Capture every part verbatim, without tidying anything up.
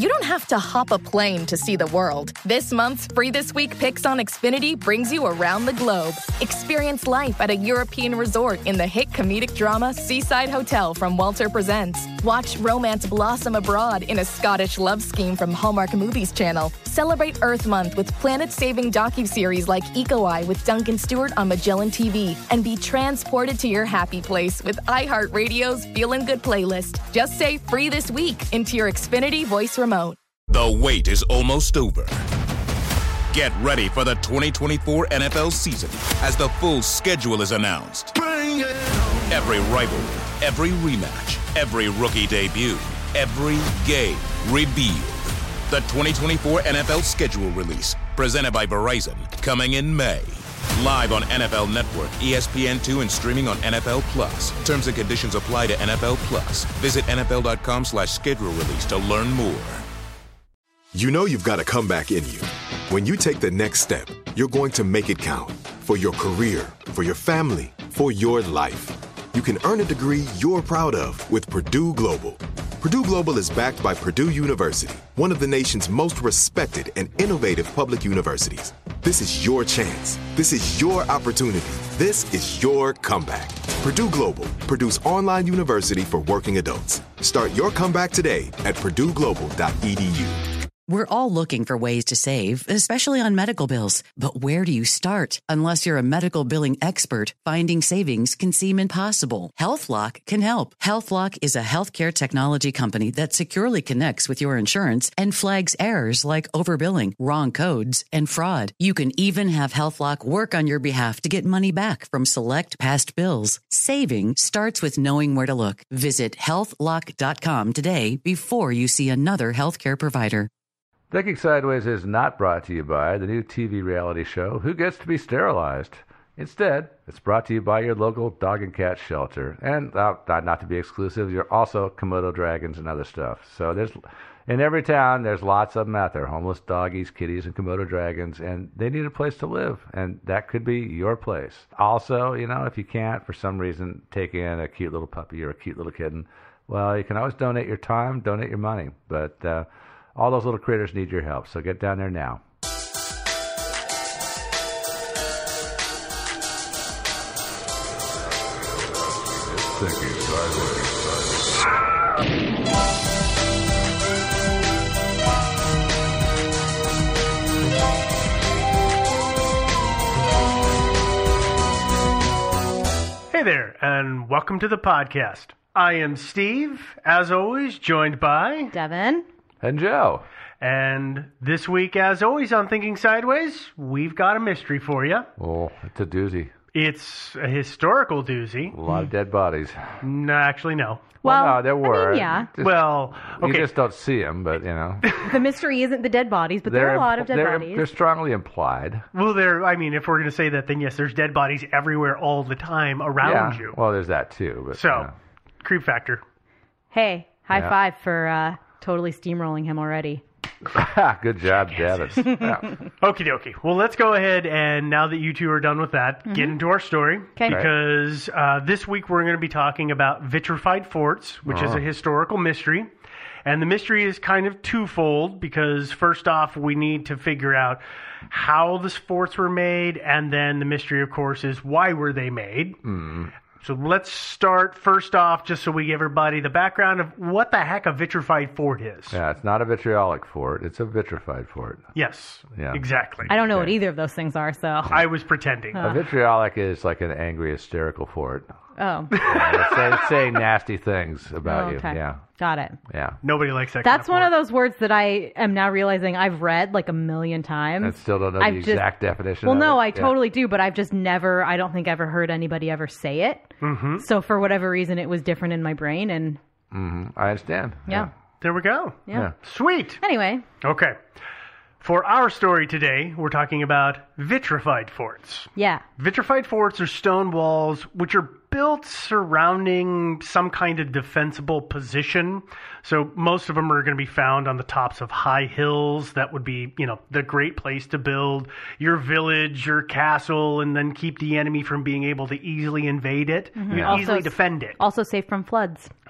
you don't have to hop a plane to see the world. This month's Free This Week Picks on Xfinity brings you around the globe. Experience life at a European resort in the hit comedic drama Seaside Hotel from Walter Presents. Watch romance blossom abroad in a Scottish love scheme from Hallmark Movies Channel. Celebrate Earth Month with planet-saving docuseries like Eco Eye with Duncan Stewart on Magellan T V. And be transported to your happy place with iHeartRadio's Feelin' Good playlist. Just say Free This Week into your Xfinity voice remote. The wait is almost over. Get ready for the twenty twenty-four N F L season as the full schedule is announced. Bring it on. Every rivalry, every rematch, every rookie debut, every game revealed. The twenty twenty-four N F L schedule release, presented by Verizon, coming in May. Live on N F L Network, E S P N two, and streaming on N F L Plus. Terms and conditions apply to N F L Plus. Visit N F L dot com slash schedule release to learn more. You know you've got a comeback in you. When you take the next step, you're going to make it count. For your career, for your family, for your life. You can earn a degree you're proud of with Purdue Global. Purdue Global is backed by Purdue University, one of the nation's most respected and innovative public universities. This is your chance. This is your opportunity. This is your comeback. Purdue Global, Purdue's online university for working adults. Start your comeback today at purdue global dot e d u. We're all looking for ways to save, especially on medical bills. But where do you start? Unless you're a medical billing expert, finding savings can seem impossible. HealthLock can help. HealthLock is a healthcare technology company that securely connects with your insurance and flags errors like overbilling, wrong codes, and fraud. You can even have HealthLock work on your behalf to get money back from select past bills. Saving starts with knowing where to look. Visit health lock dot com today before you see another healthcare provider. Thinking Sideways is not brought to you by the new T V reality show, Who Gets to Be Sterilized? Instead, it's brought to you by your local dog and cat shelter. And, uh, not to be exclusive, you're also Komodo dragons and other stuff. So there's, in every town, there's lots of them out there, homeless doggies, kitties, and Komodo dragons, and they need a place to live, and that could be your place. Also, you know, if you can't, for some reason, take in a cute little puppy or a cute little kitten, well, you can always donate your time, donate your money, but... Uh, all those little critters need your help, so get down there now. Hey there, and welcome to the podcast. I am Steve, as always, joined by... Devin. And Joe. And this week, as always, on Thinking Sideways, we've got a mystery for you. Oh, it's a doozy. It's a historical doozy. A lot of dead bodies. No, actually, no. Well, well no, there were. I mean, yeah. Just, well, okay. You just don't see them, but, you know. The mystery isn't the dead bodies, but there are a lot of dead they're, bodies. They're strongly implied. Well, there. I mean, if we're going to say that, then yes, there's dead bodies everywhere all the time around yeah. you. Well, there's that, too. But, so, you know. Creep factor. Hey, high yeah. five for uh, totally steamrolling him already. Good job, Devin. Yeah. Okie dokie. Well, let's go ahead and now that you two are done with that, mm-hmm. get into our story. Okay. Because uh, this week we're going to be talking about vitrified forts, which oh. is a historical mystery. And the mystery is kind of twofold because first off, we need to figure out how the forts were made. And then the mystery, of course, is why were they made? Mm. So let's start first off, just so we give everybody the background of what the heck a vitrified fort is. Yeah, it's not a vitriolic fort. It's a vitrified fort. Yes, yeah. exactly. I don't know okay. what either of those things are, so. I was pretending. Uh. A vitriolic is like an angry, hysterical fort. Oh. Yeah, it's, say, it's saying nasty things about oh, okay. you. Yeah. Got it. Yeah. Nobody likes that That's kind of one of those words that I am now realizing I've read like a million times. And still don't know I've the just, exact definition Well, of no, it. I yeah. totally do, but I've just never, I don't think ever heard anybody ever say it. Mm-hmm. So for whatever reason, it was different in my brain, and... Mm-hmm. I understand. Yeah. yeah. There we go. Yeah. yeah. Sweet. Anyway. Okay. For our story today, we're talking about vitrified forts. Yeah. Vitrified forts are stone walls which are built surrounding some kind of defensible position. So most of them are going to be found on the tops of high hills. That would be, you know, the great place to build your village, your castle, and then keep the enemy from being able to easily invade it. Mm-hmm. You can also, easily defend it. Also safe from floods.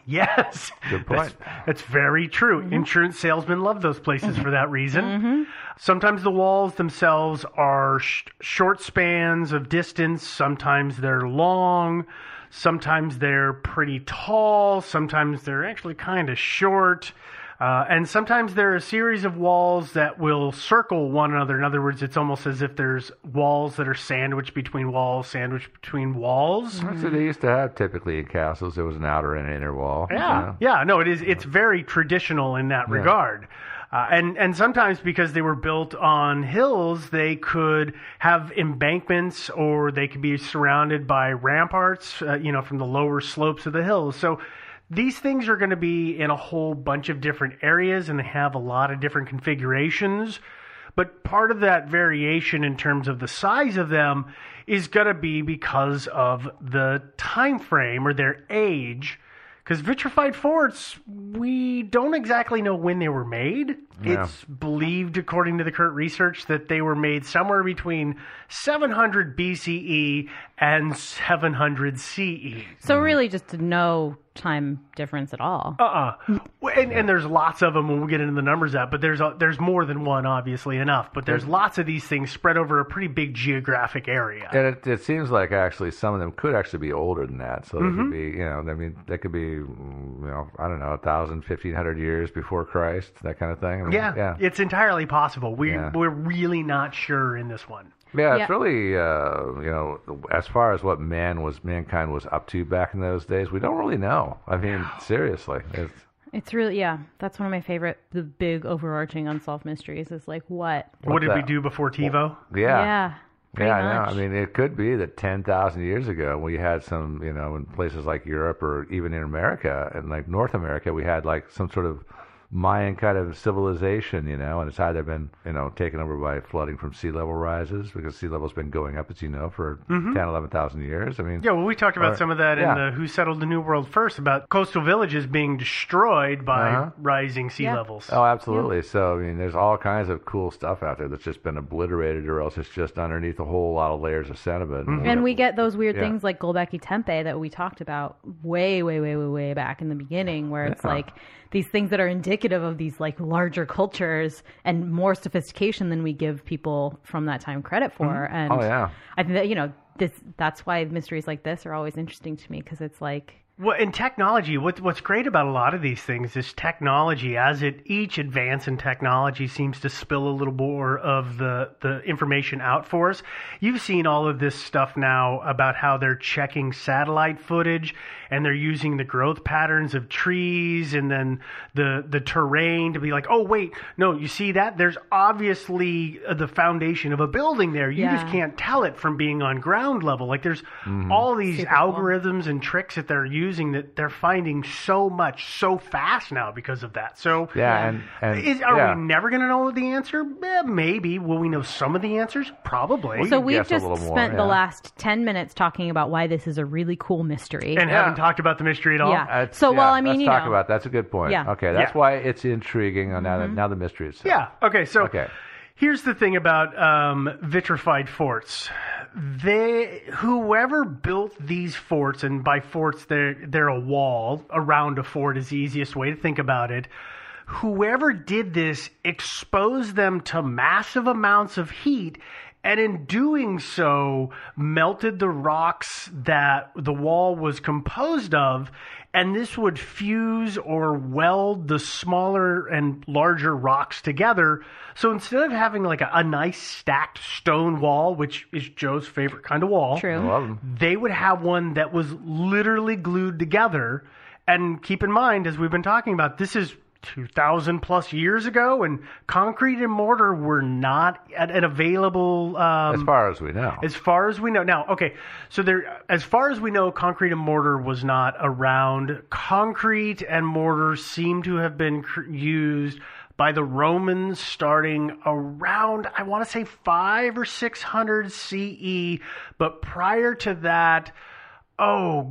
Yes. Good point. That's, that's very true. Mm-hmm. Insurance salesmen love those places for that reason. Mm-hmm. Sometimes the walls themselves are sh- short spans of distance. Sometimes they're long. Sometimes they're pretty tall. Sometimes they're actually kind of short. Uh, and sometimes there are a series of walls that will circle one another. In other words, it's almost as if there's walls that are sandwiched between walls, sandwiched between walls. That's what they used to have typically in castles. There was an outer and an inner wall. Yeah, yeah. No, it is. It's very traditional in that Yeah. regard. Uh, and, and sometimes because they were built on hills, they could have embankments or they could be surrounded by ramparts, uh, you know, from the lower slopes of the hills. So these things are going to be in a whole bunch of different areas and they have a lot of different configurations. But part of that variation in terms of the size of them is going to be because of the time frame or their age. Because vitrified forts, we don't exactly know when they were made. Yeah. It's believed, according to the current research, that they were made somewhere between seven hundred B C E and seven hundred C E. So really just no time difference at all. Uh-uh. And, and there's lots of them when we get into the numbers out, but there's a, there's more than one, obviously enough. But there's lots of these things spread over a pretty big geographic area. And it, it seems like actually some of them could actually be older than that. So they Mm-hmm. could be, you know, I mean, they could be, you know, I don't know, a thousand, fifteen hundred years before Christ, that kind of thing. I mean, Yeah, yeah. it's entirely possible. We, Yeah. We're really not sure in this one. Yeah, Yeah. it's really, uh, you know, as far as what man was, mankind was up to back in those days, we don't really know. I mean, seriously. It's, It's really, yeah, that's one of my favorite, the big overarching unsolved mysteries is like, what? What, did the- we do before TiVo? yeah. Yeah. pretty Yeah, I know. much. I mean, it could be that ten thousand years ago, we had some, you know, in places like Europe or even in America and like North America, we had like some sort of Mayan kind of civilization, you know, and it's either been, you know, taken over by flooding from sea level rises because sea level's been going up, as you know, for Mm-hmm. ten, eleven thousand years. I mean, Yeah, well, we talked about Or- some of that yeah. in the Who Settled the New World First, about coastal villages being destroyed by Uh-huh. rising sea Yeah. levels. oh, absolutely. So, I mean, there's all kinds of cool stuff out there that's just been obliterated or else it's just underneath a whole lot of layers of sediment. Mm-hmm. And we get those weird Yeah. things like Gulbeki Tempe that we talked about way, way, way, way, way back in the beginning, where it's Yeah. like these things that are indicative of these like larger cultures and more sophistication than we give people from that time credit for. And Oh, yeah. I think that, you know, this that's why mysteries like this are always interesting to me because it's like, Well, in technology, what, what's great about a lot of these things is technology. As it each advance in technology seems to spill a little more of the, the information out for us. You've seen all of this stuff now about how they're checking satellite footage and they're using the growth patterns of trees and then the the terrain to be like, oh wait, no, you see that? There's obviously the foundation of a building there. You Yeah. just can't tell it from being on ground level. Like there's all these Super cool. algorithms and tricks that they're using that they're finding so much so fast now because of that. So Yeah, and, and is, are yeah. we never going to know the answer? Eh, maybe. Will we know some of the answers? Probably. so can we've guess a just little more, spent the yeah. last ten minutes talking about why this is a really cool mystery. and Yeah. haven't talked about the mystery at all? Yeah. That's- So, well, yeah, I mean, let's you talk know. about that's a good point. Yeah. Okay, that's Yeah. why it's intriguing. On now, the, now the mystery itself. Yeah. Okay. So Okay. here's the thing about um, vitrified forts. They, whoever built these forts, and by forts they're they're a wall around a fort is the easiest way to think about it. Whoever did this exposed them to massive amounts of heat. And in doing so, melted the rocks that the wall was composed of, and this would fuse or weld the smaller and larger rocks together. So instead of having like a, a nice stacked stone wall, which is Joe's favorite kind of wall, True. I love them. they would have one that was literally glued together. And keep in mind, as we've been talking about, this is two thousand plus years ago, and concrete and mortar were not at an available um, As far as we know. as far as we know. Now, okay, so there, as far as we know, concrete and mortar was not around. Concrete and mortar seem to have been cr- used by the Romans starting around, I want to say five or six hundred C E, but prior to that, oh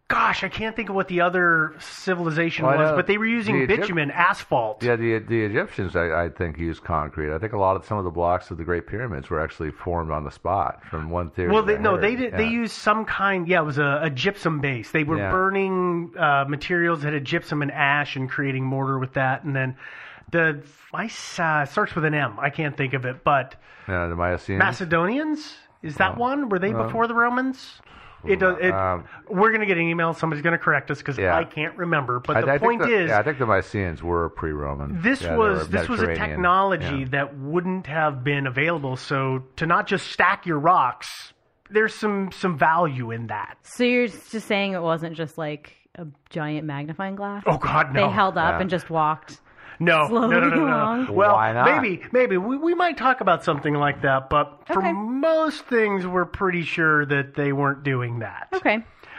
Gosh, I can't think of what the other civilization Well, was, uh, but they were using the Egypt- bitumen, asphalt. Yeah, the the Egyptians, I, I think, used concrete. I think a lot of some of the blocks of the Great Pyramids were actually formed on the spot, from one theory. Well, they, I no, heard. they did. Yeah. They used some kind. Yeah, it was a, a gypsum base. They were Yeah. burning uh, materials that had gypsum and ash and creating mortar with that, and then the I uh, starts with an M. I can't think of it, but Yeah, the Mycenaeans. Macedonians. Is that Oh, one? Were they well, before the Romans? It does. It, Um, we're going to get an email. Somebody's going to correct us because Yeah. I can't remember. But I, the I point think the, is, yeah, I think the Mycenaeans were pre-Roman. this Yeah, they was were this was a Mediterranean. technology Yeah. that wouldn't have been available. So to not just stack your rocks, there's some some value in that. So you're just saying it wasn't just like a giant magnifying glass? Oh God, no! They held up Yeah. and just walked. No, slowly no, no, no, no. along. Well, Why not? maybe, maybe we, we might talk about something like that, but for Okay. most things, we're pretty sure that they weren't doing that. Okay.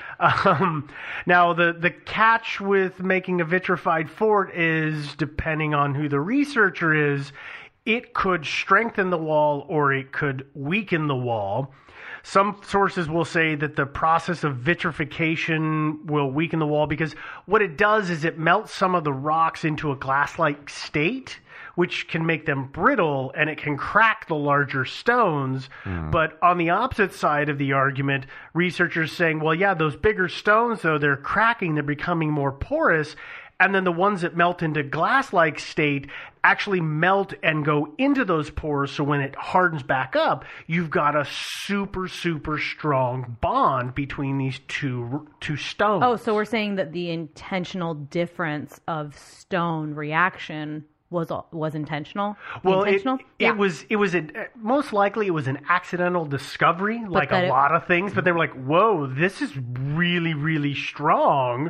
Um, now, the, the catch with making a vitrified fort is, depending on who the researcher is, it could strengthen the wall or it could weaken the wall. Some sources will say that the process of vitrification will weaken the wall because what it does is it melts some of the rocks into a glass-like state, which can make them brittle and it can crack the larger stones. But on the opposite side of the argument, researchers saying, well, yeah, those bigger stones, though, they're cracking, they're becoming more porous. And then the ones that melt into glass-like state actually melt and go into those pores. So when it hardens back up, you've got a super, super strong bond between these two two stones. Oh, so we're saying that the intentional difference of stone reaction was was intentional? well, it, intentional? it Yeah. was it was a, most likely it was an accidental discovery, like that a it- lot of things. But they were like, "Whoa, this is really, really strong."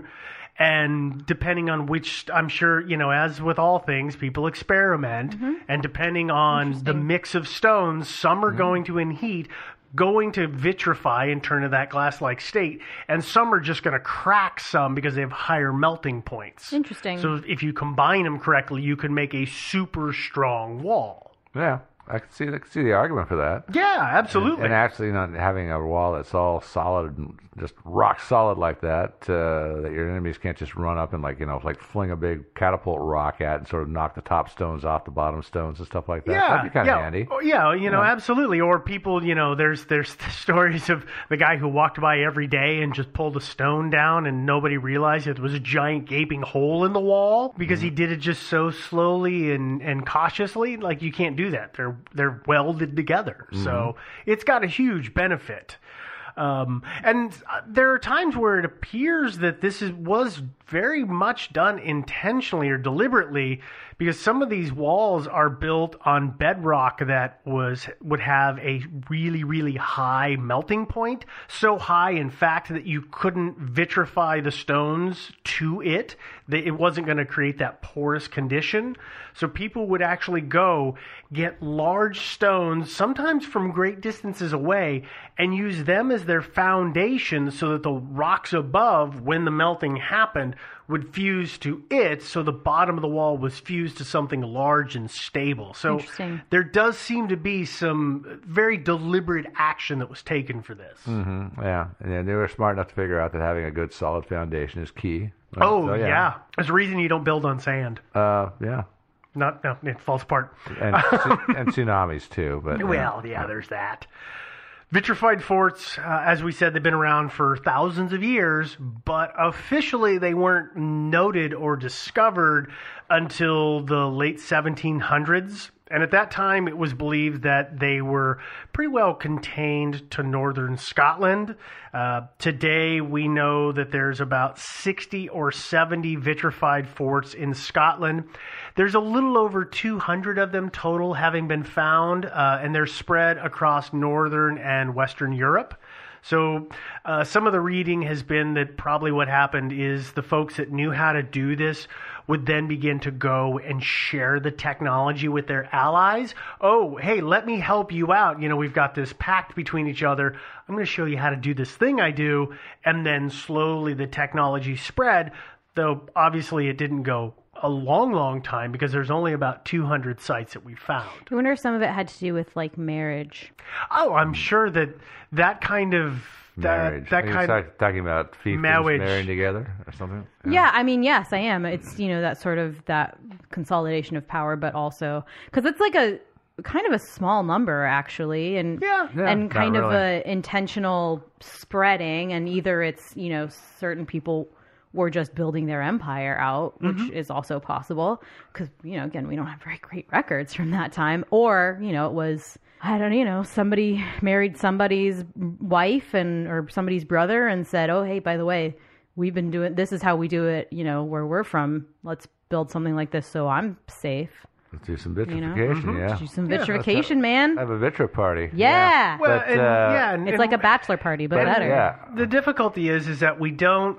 And depending on which, I'm sure, you know, as with all things, people experiment. Mm-hmm. And depending on the mix of stones, some are going to in heat, going to vitrify and turn to that glass-like state. And some are just going to crack some because they have higher melting points. Interesting. So if you combine them correctly, you can make a super strong wall. Yeah, I can see, I can see the argument for that. Yeah, absolutely. And actually, not having a wall that's all solid, and just rock solid like that, uh, that your enemies can't just run up and like you know, like fling a big catapult rock at and sort of knock the top stones off the bottom stones and stuff like that. Yeah, That'd be kind of yeah, handy. Oh, yeah, you know, Yeah. absolutely. Or people, you know, there's there's stories of the guy who walked by every day and just pulled a stone down, and nobody realized it was a giant gaping hole in the wall because he did it just so slowly and, and cautiously. Like you can't do that. They're they're welded together, so it's got a huge benefit. Um, and uh, there are times where it appears that this is, was very much done intentionally or deliberately, because some of these walls are built on bedrock that was would have a really, really high melting point. So high, in fact, that you couldn't vitrify the stones to it. That it wasn't going to create that porous condition. So people would actually go get large stones, sometimes from great distances away, and use them as their foundation so that the rocks above, when the melting happened, would fuse to it, so the bottom of the wall was fused to something large and stable. So Interesting. there does seem to be some very deliberate action that was taken for this. Mm-hmm. Yeah, and then they were smart enough to figure out that having a good solid foundation is key. Oh, So, yeah. There's a reason you don't build on sand. Uh, yeah, Not, no, it falls apart. and tsu- and tsunamis too. But yeah. Well, yeah, there's that. Vitrified forts, uh, as we said, they've been around for thousands of years, but officially they weren't noted or discovered until the late seventeen hundreds. And at that time, it was believed that they were pretty well contained to northern Scotland. Uh, today, we know that there's about sixty or seventy vitrified forts in Scotland. There's a little over two hundred of them total having been found, uh, and they're spread across northern and western Europe. So uh, some of the reading has been that probably what happened is the folks that knew how to do this would then begin to go and share the technology with their allies. Oh, hey, let me help you out. You know, we've got this pact between each other. I'm going to show you how to do this thing I do. And then slowly the technology spread, though obviously it didn't go a long, long time because there's only about two hundred sites that we found. I wonder if some of it had to do with like marriage. Oh, I'm sure that that kind of that, marriage. that Are you kind of start talking about fiefdoms marriage. marrying together or something. Yeah, I mean, yes, I am. It's, you know, that sort of that consolidation of power, but also because it's like a kind of a small number actually, and Yeah. Yeah, and not kind of really. a intentional spreading, and either it's, you know, certain people were just building their empire out, which Mm-hmm. is also possible because, you know, again, we don't have very great records from that time, or, you know, it was, I don't know, you know, somebody married somebody's wife and or somebody's brother and said, oh, hey, by the way, we've been doing, this is how we do it, you know, where we're from. Let's build something like this so I'm safe. Let's do some You know? vitrification, yeah. Do some Yeah, vitrification, man. Have a vitro party. Yeah. Well, But, and, uh, yeah, and, It's and like a bachelor party, but But, better. yeah. the difficulty is is that we don't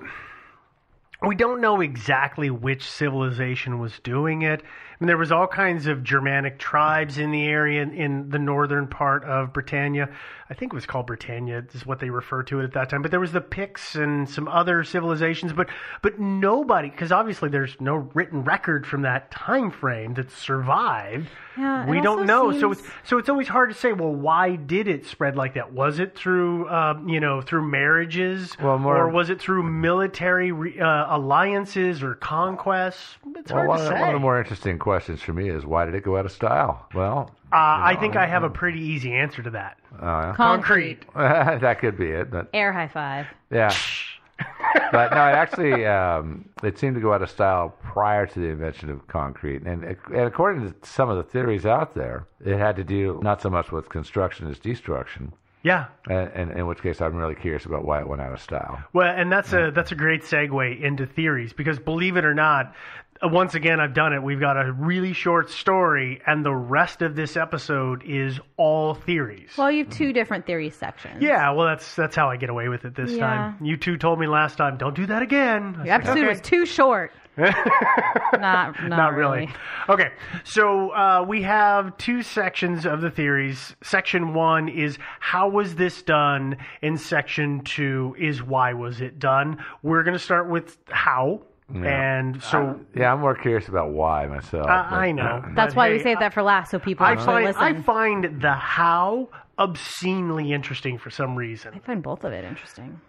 we don't know exactly which civilization was doing it. I mean, there was all kinds of Germanic tribes in the area in, in the northern part of Britannia. I think it was called Britannia, is what they referred to it at that time. But there was the Picts and some other civilizations. But but nobody, because obviously there's no written record from that time frame that survived. Yeah, it we don't also know. So seems- it's so it's always hard to say. Well, why did it spread like that? Was it through uh, you know through marriages, Well, more- or was it through military re- uh, alliances or conquests? It's Well, hard one, to of, say. one of the more interesting questions for me is why did it go out of style? Well, uh, I think I have a pretty easy answer to that. uh, Concrete. that could be it. But Air high five. yeah. But no, it actually um, it seemed to go out of style prior to the invention of concrete, and, and according to some of the theories out there, it had to do not so much with construction as destruction. Yeah. And, and in which case, I'm really curious about why it went out of style. Well, and that's a that's a great segue into theories because believe it or not, uh, once again I've done it. We've got a really short story, and the rest of this episode is all theories. Well, you have two different theory sections. Yeah, well, that's that's how I get away with it this Yeah. time. You two told me last time, don't do that again. I Your said, episode "Okay." was too short. not, not, Not really. Okay, so uh, we have two sections of the theories. Section one is how was this done, and section two is why was it done. We're going to start with how, and so Yeah, I'm more curious about why myself. I, but- I know. That's but why we hey, saved that for last, so people I actually find listen. I find the how obscenely interesting for some reason. I find both of it interesting.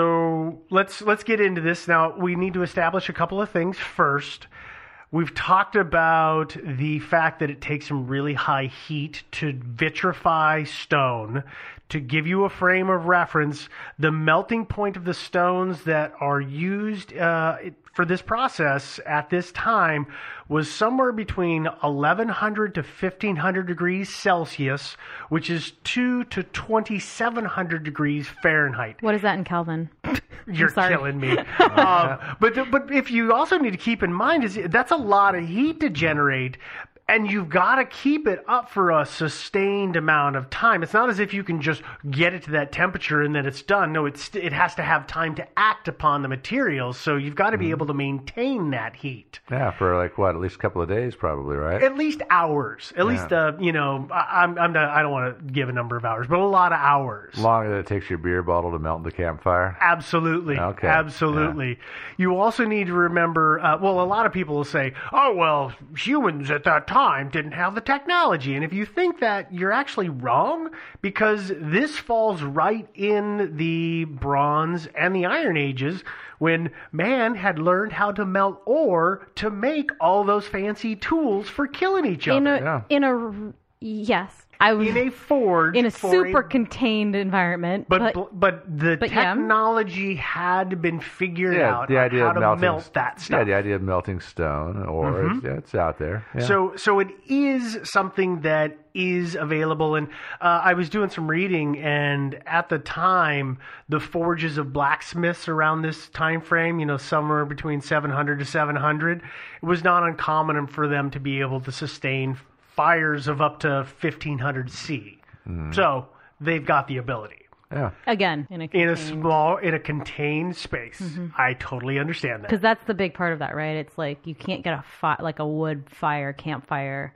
So let's let's get into this now. We need to establish a couple of things first. We've talked about the fact that it takes some really high heat to vitrify stone. To give you a frame of reference, the melting point of the stones that are used uh, for this process at this time was somewhere between eleven hundred to fifteen hundred degrees Celsius, which is two to twenty-seven hundred degrees Fahrenheit. What is that in Kelvin? You're sorry. killing me. um, but the, but if you also need to keep in mind is that's a lot of heat to generate, and you've got to keep it up for a sustained amount of time. It's not as if you can just get it to that temperature and then it's done. No, it's it has to have time to act upon the materials. So you've got to be able to maintain that heat. Yeah, for like what, at least a couple of days, probably, right? At least hours. At least, uh, you know, I, I'm, I'm not, I don't want to give a number of hours, but a lot of hours. Longer than it takes your beer bottle to melt in the campfire. Absolutely. Okay. Absolutely. You also need to remember, uh, well, a lot of people will say, oh, well, humans at that time didn't have the technology. And if you think that, you're actually wrong, because this falls right in the Bronze and the Iron Ages when man had learned how to melt ore to make all those fancy tools for killing each other. In a, Yeah. in a, yes. I was In a forge. in a for super contained environment. But But, but, the but yeah. technology had been figured Yeah, out the on idea how of to melting, melt that stuff. Yeah, the idea of melting stone, or it's, yeah, it's out there. Yeah. So so it is something that is available, and uh, I was doing some reading, and at the time, the forges of blacksmiths around this time frame, you know, somewhere between seven hundred to seven hundred, it was not uncommon for them to be able to sustain fires of up to fifteen hundred C. So they've got the ability. yeah. again, in a In a contained- small, in a contained space. I totally understand that. because that's the big part of that, right? It's like you can't get a fi- like a wood fire, campfire,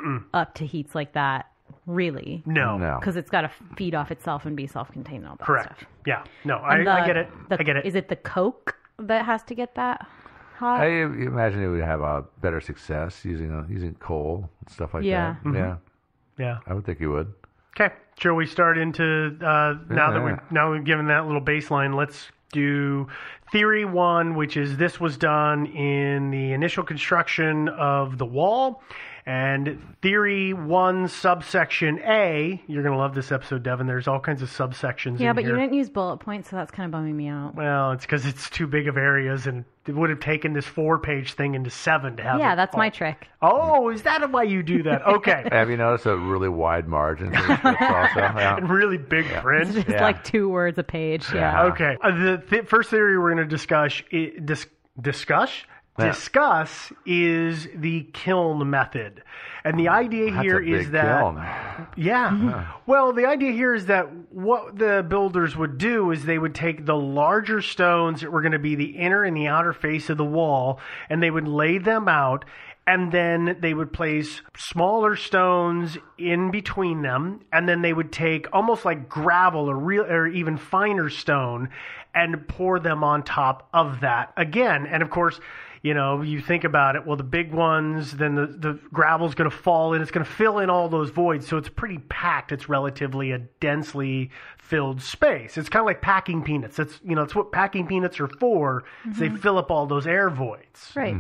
up to heats like that, really, No. No. because it's got to feed off itself and be self-contained and all that Correct. stuff. Yeah. No, I, And I the- get it. the- I get it. Is it the coke that has to get that? How? I imagine it would have a better success using a, using coal and stuff like Yeah. that. Mhm. Yeah, Yeah. I would think you would. Okay. Shall we start into uh, now that we now we've given that little baseline? Let's do theory one, which is this was done in the initial construction of the wall. And theory one, subsection A, you're going to love this episode, Devin. There's all kinds of subsections Yeah, in but here. you didn't use bullet points, so that's kind of bumming me out. Well, it's because it's too big of areas, and it would have taken this four-page thing into seven to have Yeah, it that's all. my trick. Oh, is that why you do that? Okay. Have you noticed a really wide margin for the strips also? Yeah. And really big print. It's just Yeah. like two words a page. Yeah. Yeah. Okay. Uh, the th- first theory we're going to discuss, I- dis- discuss? Yeah. Discuss is the kiln method. And the idea That's here a is big that kiln. Yeah. Well, the idea here is that what the builders would do is they would take the larger stones that were going to be the inner and the outer face of the wall, and they would lay them out, and then they would place smaller stones in between them, and then they would take almost like gravel or real or even finer stone and pour them on top of that again. And of course, you know, you think about it, well, the big ones, then the, the gravel's going to fall in. It's going to fill in all those voids. So it's pretty packed. It's relatively a densely filled space. It's kind of like packing peanuts. That's, you know, it's what packing peanuts are for. Is they fill up all those air voids. Right.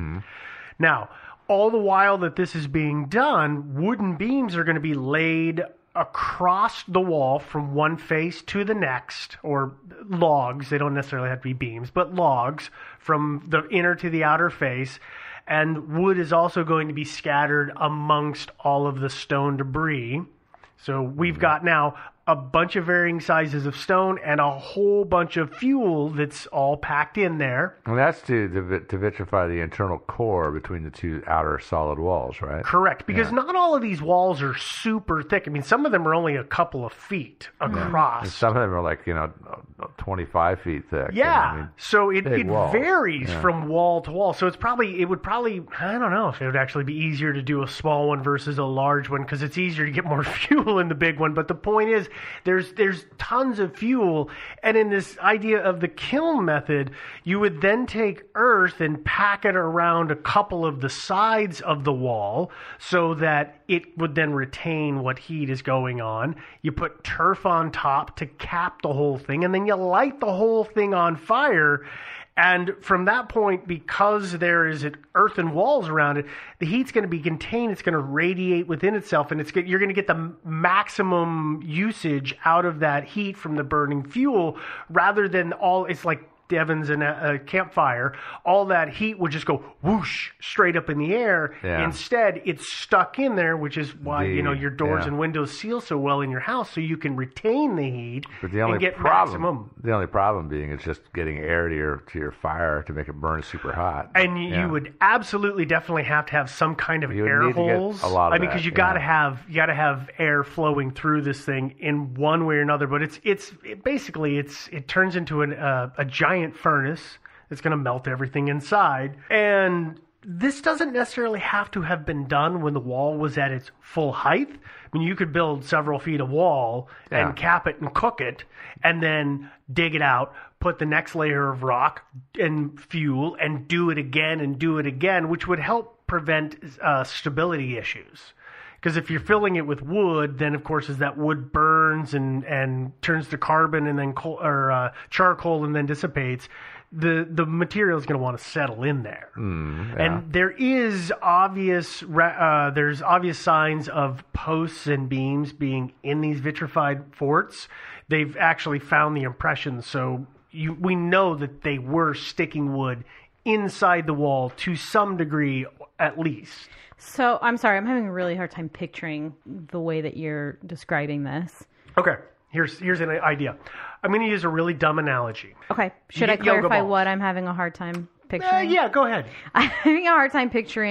Now, all the while that this is being done, wooden beams are going to be laid across the wall from one face to the next, or logs. They don't necessarily have to be beams, but logs from the inner to the outer face. And wood is also going to be scattered amongst all of the stone debris. So we've got now a bunch of varying sizes of stone and a whole bunch of fuel that's all packed in there. And that's to, to vit- to vitrify the internal core between the two outer solid walls, right? Correct, because Yeah. not all of these walls are super thick. I mean, some of them are only a couple of feet across. And some of them are like, you know, twenty-five feet thick. Yeah, And, I mean, so it, big it walls. varies Yeah. from wall to wall. So it's probably, it would probably, I don't know if it would actually be easier to do a small one versus a large one, because it's easier to get more fuel in the big one. But the point is, there's there's tons of fuel. And in this idea of the kiln method, you would then take earth and pack it around a couple of the sides of the wall so that it would then retain what heat is going on. You put turf on top to cap the whole thing, and then you light the whole thing on fire. And from that point, because there is earthen walls around it, the heat's going to be contained. It's going to radiate within itself, and it's get, you're going to get the maximum usage out of that heat from the burning fuel, rather than all. It's like Devin's in a, a campfire. All that heat would just go whoosh straight up in the air. Yeah. Instead, it's stuck in there, which is why The- you know your doors yeah. and windows seal so well in your house, so you can retain the heat But the only and get problem, maximum. the only problem being it's just getting air to your to your fire to make it burn super hot. And you, Yeah. you would absolutely definitely have to have some kind of You would air need to get holes. a lot of I mean, that, because you yeah. got to have you got to have air flowing through this thing in one way or another. But it's it's it basically it's it turns into an, uh, a giant furnace. It's going to melt everything inside. And this doesn't necessarily have to have been done when the wall was at its full height. I mean, you could build several feet of wall Yeah. and cap it and cook it, and then dig it out, put the next layer of rock and fuel, and do it again and do it again, which would help prevent uh, stability issues. Because if you're filling it with wood, then of course as that wood burns and, and turns to carbon and then coal, or uh, charcoal and then dissipates, the the material is going to want to settle in there. Mm, yeah. And there is obvious uh, there's obvious signs of posts and beams being in these vitrified forts. They've actually found the impressions, so you, we know that they were sticking wood inside the wall to some degree, at least. So I'm sorry, I'm having a really hard time picturing the way that you're describing this. Okay, here's here's an idea. I'm going to use a really dumb analogy. Okay, should Y- I yoga clarify balls. what I'm having a hard time Uh, picturing? yeah, go ahead. I'm having a hard time picturing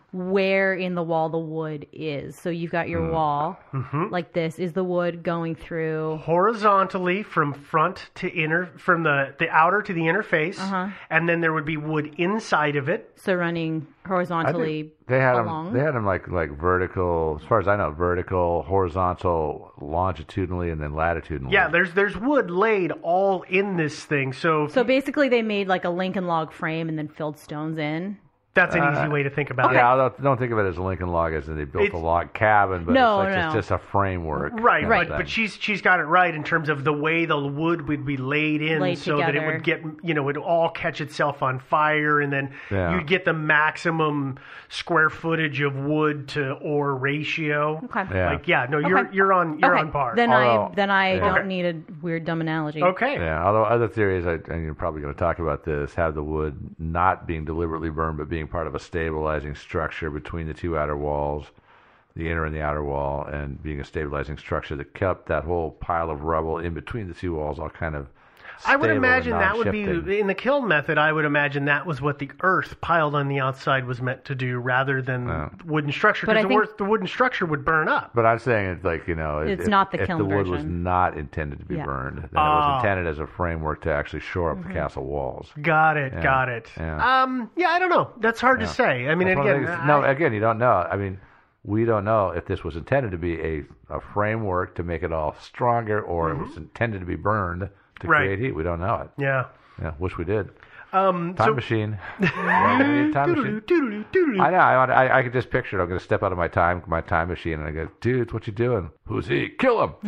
where in the wall the wood is. So you've got your Mm. wall Mm-hmm. like this. Is the wood going through horizontally from front to inner, from the, the outer to the inner face, Uh-huh. and then there would be wood inside of it. so running I horizontally think they had along? them. They had them like like vertical, as far as I know, vertical, horizontal, longitudinally, and then latitudinally. Yeah, there's there's wood laid all in this thing. So, So basically, they made like a Lincoln log frame and then filled stones in. that's an easy Uh, way to think about Yeah, it. don't, don't think of it as a Lincoln log as in they built It's- a log cabin, but No, it's like no. just, just a framework. Right, kind right. of thing. But she's she's got it right in terms of the way the wood would be laid in, Laid so that it together. would get, you know, it all catch itself on fire, and then Yeah. you'd get the maximum square footage of wood to ore ratio. Okay. Yeah. Like, yeah, no, you're Okay. you're on you're okay. on par. Then Although- I then I Yeah. don't Okay. need a weird dumb analogy. okay. Yeah, although other theories, I, and you're probably going to talk about this, have the wood not being deliberately burned, but being part of a stabilizing structure between the two outer walls, the inner and the outer wall, and being a stabilizing structure that kept that whole pile of rubble in between the two walls all kind of I would stable and imagine that would non-shifting. be in the kiln method. I would imagine that was what the earth piled on the outside was meant to do, rather than Yeah. wooden structure. But I Because the, think- wor- the wooden structure would burn up. But I'm saying it's like, you know, if, It's not the if kiln the wood was version. not intended to be Yeah. burned, then it Oh. was intended as a framework to actually shore Mm-hmm. up the castle walls. Got it. Yeah. Got it. Yeah. Um. Yeah. I don't know. That's hard Yeah. to say. I mean, That's one of again, the things- I- no, again, you don't know. I mean, we don't know if this was intended to be a, a framework to make it all stronger, or it was intended to be burned to Right. create heat. We don't know it. yeah. Yeah, wish we did. Um. Time so, machine. Yeah, we need a time machine. Doodaloo, doodaloo. I know. I, I, I could just picture it. I'm going to step out of my time my time machine, and I go, dudes, what you doing? Who's he? Kill him.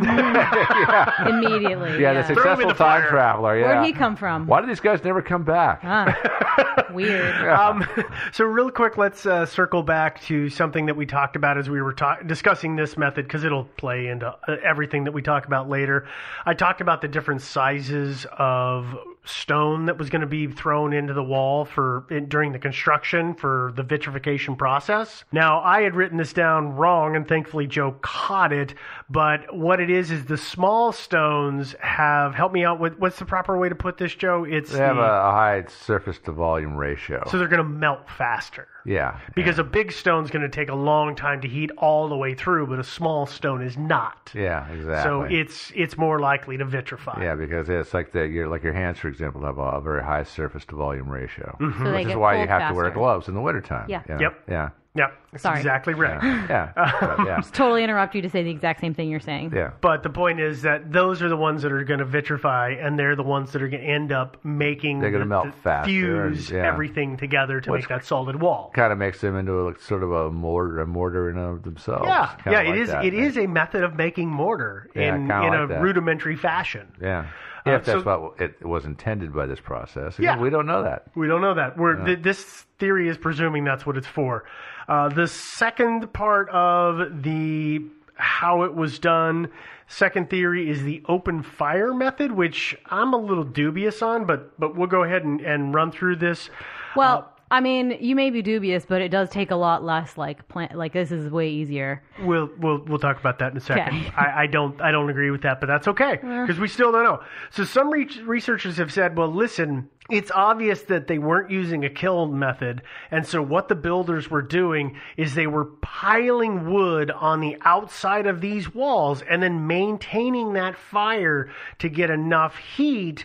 yeah. Immediately. Yeah, the Throw him in successful the time fire. traveler. Yeah. Where'd he come from? Why do these guys never come back? Ah, weird. Um, so real quick, let's uh, circle back to something that we talked about as we were ta- discussing this method, because it'll play into uh, everything that we talk about later. I talked about the different sizes of stone that was going to be thrown into the wall for in, during the construction for the vitrification process. Now, I had written this down wrong, and thankfully Joe caught it. But what it is is the small stones have, help me out with, what's the proper way to put this, Joe? It's They have the, a, a high surface to volume ratio. so they're going to melt faster. yeah. Because a big stone's going to take a long time to heat all the way through, but a small stone is not. Yeah, exactly. So it's it's more likely to vitrify. Yeah, because it's like the your like your hands, for example, have a, a very high surface to volume ratio, So they which is get why you cold have to wear faster. gloves in the wintertime. Yeah. you know? Yep. Yeah. Yep, that's Sorry. exactly right. Yeah. But, yeah. Totally interrupt you to say the exact same thing you're saying. Yeah. But the point is that those are the ones that are going to vitrify, and they're the ones that are going to end up making They're gonna the- melt the faster, fuse and- yeah. everything together to Which- make that solid wall. Kind of makes them into a, like, sort of a mortar, a mortar in and of themselves. Yeah, Kinda yeah, like it is. that. It is a method of making mortar Yeah, in kinda in like a that. rudimentary fashion. Yeah. Uh, If that's so- what it was intended by this process. Again, Yeah. we don't know that. We don't know that. We're, th- this theory is presuming that's what it's for. Uh, the second part of the how it was done, second theory is the open fire method, which I'm a little dubious on, but but we'll go ahead and, and run through this. Well, I mean, you may be dubious, but it does take a lot less. Like, plant, like this is way easier. We'll we'll we'll talk about that in a second. Okay. I, I don't I don't agree with that, but that's okay because we still don't know. So some re- researchers have said, well, listen, it's obvious that they weren't using a kiln method, and so what the builders were doing is they were piling wood on the outside of these walls and then maintaining that fire to get enough heat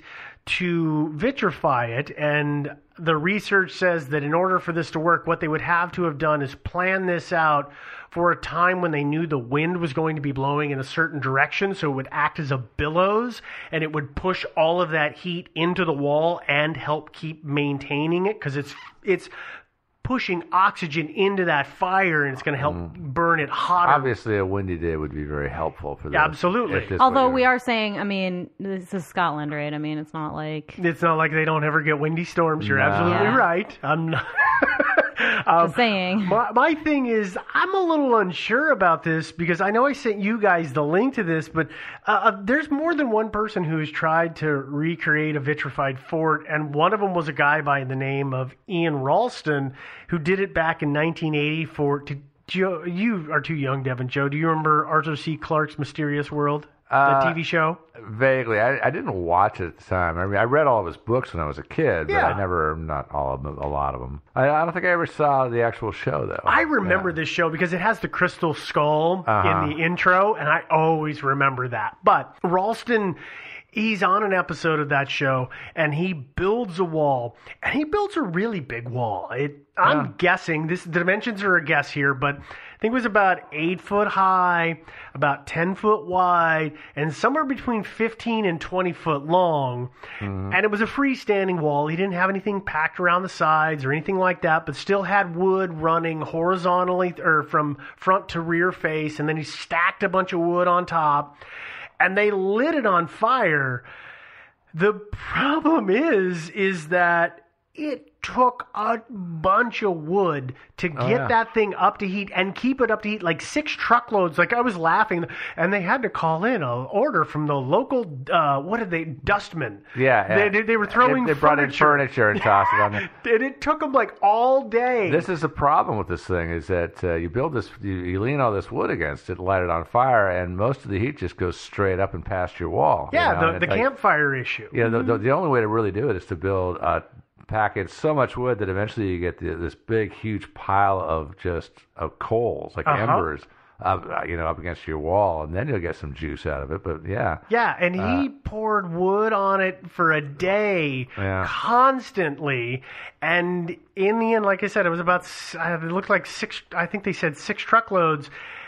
to vitrify it. And the research says that in order for this to work, what they would have to have done is plan this out for a time when they knew the wind was going to be blowing in a certain direction, so it would act as a billows, and it would push all of that heat into the wall and help keep maintaining it, because it's it's pushing oxygen into that fire, and it's going to help burn it hotter. Obviously, a windy day would be very helpful for this. Absolutely. if this Although were- we are saying, I mean, this is Scotland, right? I mean, it's not like It's not like they don't ever get windy storms. You're No. absolutely Yeah. right. I'm not. Um, just saying. My, my thing is, I'm a little unsure about this because I know I sent you guys the link to this, but uh, uh, there's more than one person who has tried to recreate a vitrified fort, and one of them was a guy by the name of Ian Ralston who did it back in nineteen eighty for. To, Joe, you are too young, Devin. Joe, do you remember Arthur C. Clarke's Mysterious World? the T V show? Vaguely. I, I didn't watch it at the time. I mean, I read all of his books when I was a kid, but Yeah. I never, not all of them, a lot of them. I, I don't think I ever saw the actual show, though. I remember Yeah. this show because it has the crystal skull Uh-huh. in the intro, and I always remember that. But Ralston, he's on an episode of that show, and he builds a wall, and he builds a really big wall. It, I'm Yeah. guessing, this the dimensions are a guess here, but I think it was about eight foot high, about ten foot wide, and somewhere between fifteen and twenty foot long. Mm-hmm. And it was a freestanding wall. He didn't have anything packed around the sides or anything like that, but still had wood running horizontally or from front to rear face, and then he stacked a bunch of wood on top. And they lit it on fire. The problem is, is that it took a bunch of wood to get Oh, yeah. that thing up to heat and keep it up to heat, like six truckloads. Like I was laughing, and they had to call in an order from the local, uh, what did they, dustmen. Yeah. They, yeah. they, they were throwing They, they brought furniture. in furniture and tossed it on there. And it took them like all day. This is the problem with this thing is that uh, you build this, you, you lean all this wood against it, light it on fire, and most of the heat just goes straight up and past your wall. you yeah, know, the, and the it's like- campfire issue. Yeah, the, the, the only way to really do it is to build a pack in so much wood that eventually you get the, this big, huge pile of just of coals, like Uh-huh. embers, uh, you know, up against your wall, and then you'll get some juice out of it. But yeah, Yeah, and he Uh, poured wood on it for a day, Yeah. constantly. And in the end, like I said, it was about, s- uh, it looked like six, I think they said six truckloads.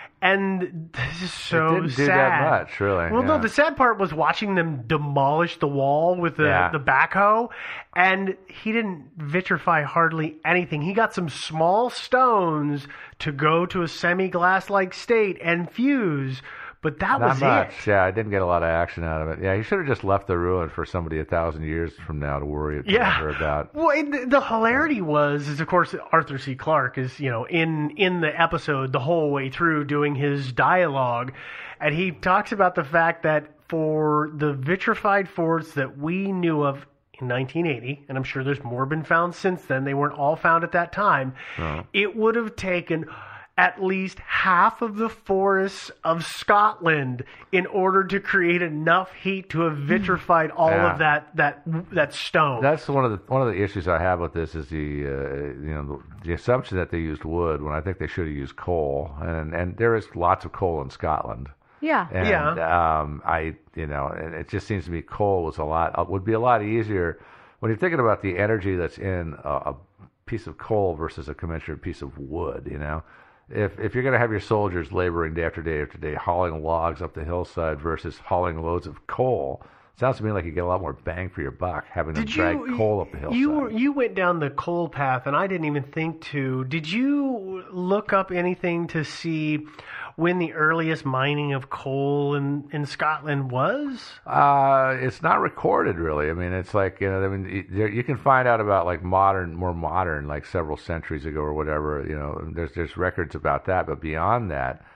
And this is so it didn't sad. do that much, really. Well, no, yeah. the sad part was watching them demolish the wall with the, Yeah. the backhoe, and he didn't vitrify hardly anything. He got some small stones to go to a semi-glass-like state and fuse, but that Not was much. it. Yeah, I didn't get a lot of action out of it. Yeah, he should have just left the ruin for somebody a thousand years from now to worry Yeah. about. Well, it, the, the hilarity was, is of course Arthur C. Clarke is, you know, in in the episode the whole way through doing his dialogue, and he talks about the fact that for the vitrified forts that we knew of in nineteen eighty, and I'm sure there's more been found since then, they weren't all found at that time, it would have taken at least half of the forests of Scotland in order to create enough heat to have vitrified all Yeah. of that that that stone. That's one of the one of the issues I have with this is the uh, you know the, the assumption that they used wood when I think they should have used coal, and and there is lots of coal in Scotland. Yeah. And, Yeah. Um, I, you know, and it just seems to me coal was a lot would be a lot easier when you're thinking about the energy that's in a, a piece of coal versus a commensurate piece of wood. You know, if if you're going to have your soldiers laboring day after day after day hauling logs up the hillside versus hauling loads of coal, sounds to me like you get a lot more bang for your buck having them Did drag you coal up the hillside. You were- you went down the coal path, and I didn't even think to. Did you look up anything to see when the earliest mining of coal in, in Scotland was? Uh, it's not recorded really. I mean, it's like you know, I mean, y- there, you can find out about like modern, more modern, like several centuries ago or whatever. You know, there's there's records about that, but beyond that,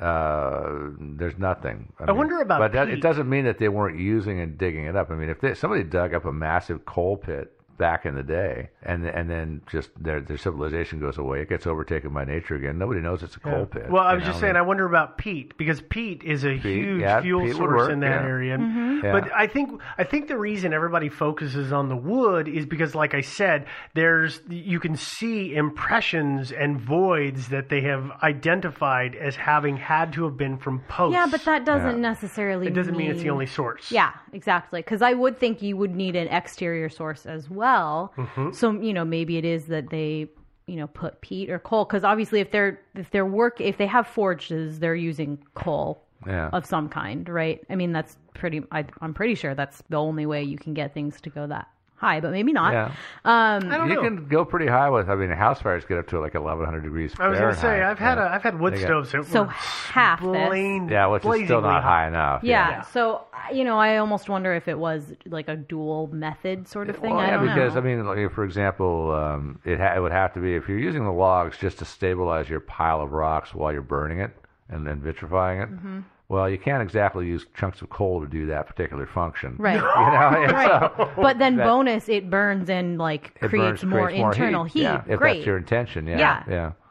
uh, there's nothing. I wonder about But that, peat. it doesn't mean that they weren't using and digging it up. I mean, if they, somebody dug up a massive coal pit back in the day, and and then just their their civilization goes away, it gets overtaken by nature again. Nobody knows it's a coal pit. Well, I you was know? just saying, I wonder about peat, because peat is a huge yeah, fuel peat would source work, in that yeah. area. Yeah. But I think I think the reason everybody focuses on the wood is because, like I said, there's you can see impressions and voids that they have identified as having had to have been from posts. Yeah, but that doesn't Yeah. necessarily it doesn't mean it's the mean- only source. Yeah, exactly. Because I would think you would need an exterior source as well. Mm-hmm. So you know, maybe it is that they, you know, put peat or coal. Because obviously, if they're if they're work if they have forges, they're using coal Yeah. of some kind, right? I mean, that's pretty. I, I'm pretty sure that's the only way you can get things to go that high, but maybe not. Yeah. Um, I don't You know. can go pretty high with. I mean, house fires get up to like eleven hundred degrees I was going Fahrenheit. to say I've had yeah. a, I've had wood They got- stoves that So were half this. blain- Yeah, which is still blazingly not high enough. yeah, Yeah. So you know, I almost wonder if it was like a dual method sort of thing. Well, I yeah, don't because know. I mean, like, for example, um, it, ha- it would have to be if you're using the logs just to stabilize your pile of rocks while you're burning it and then vitrifying it. Mm-hmm. Well, you can't exactly use chunks of coal to do that particular function. Right. You know, and Right. so But then that- bonus, it burns and like it creates burns, more creates more internal heat. Yeah, if Great. that's your intention. Yeah. Yeah. Yeah.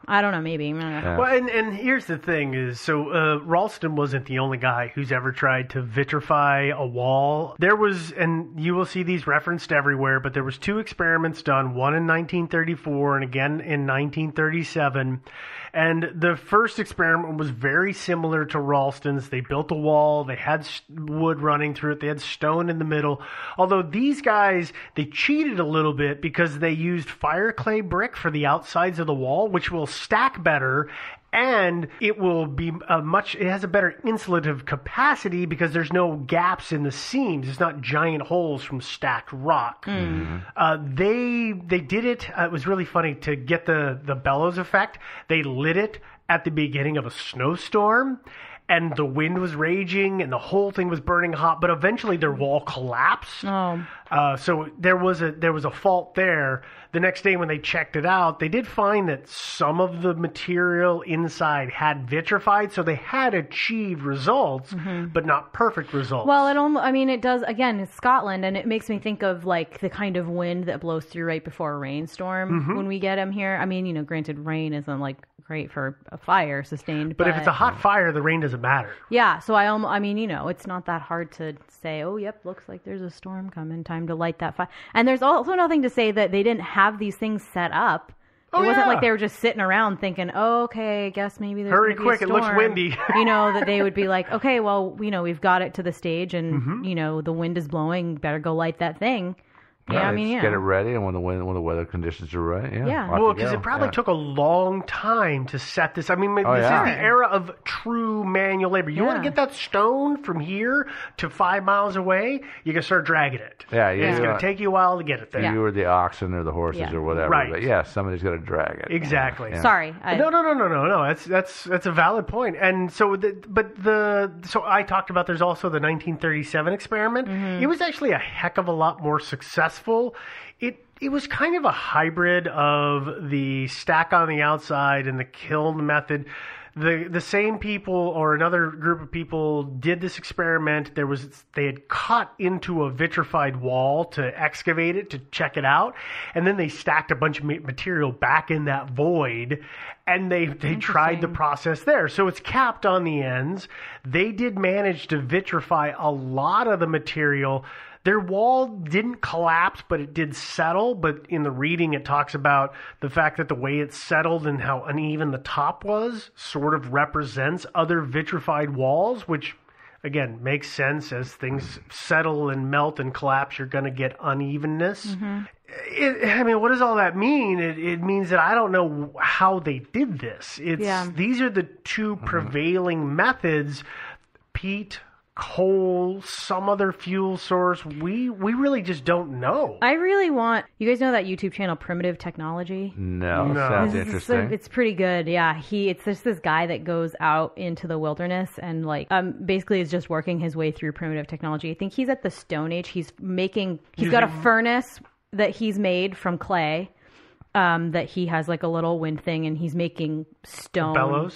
I don't know, maybe. Yeah. Well, and, and here's the thing is, so uh, Ralston wasn't the only guy who's ever tried to vitrify a wall. There was, and you will see these referenced everywhere, but there was two experiments done, one in nineteen thirty-four and again in nineteen thirty-seven. And the first experiment was very similar to Ralston's. They built a wall. They had wood running through it. They had stone in the middle. Although these guys, they cheated a little bit because they used fire clay brick for the outsides of the wall, which will stack better. And it will be a much, it has a better insulative capacity because there's no gaps in the seams. It's not giant holes from stacked rock. Mm-hmm. Uh, they they did it. Uh, it was really funny to get the, the bellows effect. They lit it at the beginning of a snowstorm. And the wind was raging, and the whole thing was burning hot. But eventually, their wall collapsed. Oh. Uh, so there was a there was a fault there. The next day, when they checked it out, they did find that some of the material inside had vitrified. So they had achieved results, mm-hmm. but not perfect results. Well, it almost, I mean, it does. Again, it's Scotland, and it makes me think of like the kind of wind that blows through right before a rainstorm mm-hmm. when we get them here. I mean, you know, granted, rain isn't like great for a fire sustained. But, but if it's a hot fire, the rain doesn't matter. Yeah, so I almost, I mean, you know, it's not that hard to say, oh, yep, looks like there's a storm coming, time to light that fire. And there's also nothing to say that they didn't have these things set up. Oh, it wasn't yeah. like they were just sitting around thinking, oh, okay, I guess maybe there's Hurry gonna quick, be a it looks storm. windy. You know, that they would be like, okay, well, you know, we've got it to the stage and, mm-hmm. you know, the wind is blowing, better go light that thing. Yeah, yeah, I mean, yeah. Get it ready, and when the wind, when the weather conditions are right, yeah. Yeah. Well, because it probably yeah. took a long time to set this. I mean, oh, this yeah. is the era of true manual labor. You yeah. want to get that stone from here to five miles away, you can start dragging it. Yeah, yeah. It's going to take you a while to get it there. You or the oxen or the horses yeah. or whatever. Right. But yeah, somebody's got to drag it. Exactly. Yeah. Sorry. I... No, no, no, no, no, no. That's that's that's a valid point. And so, the, but the so I talked about. There's also the nineteen thirty-seven experiment. Mm-hmm. It was actually a heck of a lot more successful. It it was kind of a hybrid of the stack on the outside and the kiln method. The the same people or another group of people did this experiment. There was they had cut into a vitrified wall to excavate it, to check it out, and then they stacked a bunch of material back in that void, and they they tried the process there. So it's capped on the ends. They did manage to vitrify a lot of the material. Their wall didn't collapse, but it did settle. But in the reading, it talks about the fact that the way it settled and how uneven the top was sort of represents other vitrified walls, which, again, makes sense. As things settle and melt and collapse, you're going to get unevenness. Mm-hmm. It, I mean, what does all that mean? It, it means that I don't know how they did this. It's yeah. These are the two mm-hmm. prevailing methods. Peat, coal, some other fuel source. We we really just don't know. I really want you guys know that YouTube channel Primitive Technology. No, no. sounds It's, interesting. it's pretty good. Yeah, he it's just this guy that goes out into the wilderness and like um basically is just working his way through primitive technology. I think he's at the Stone Age. He's making he's Using, got a furnace that he's made from clay. Um, that he has like a little wind thing, and he's making stone bellows.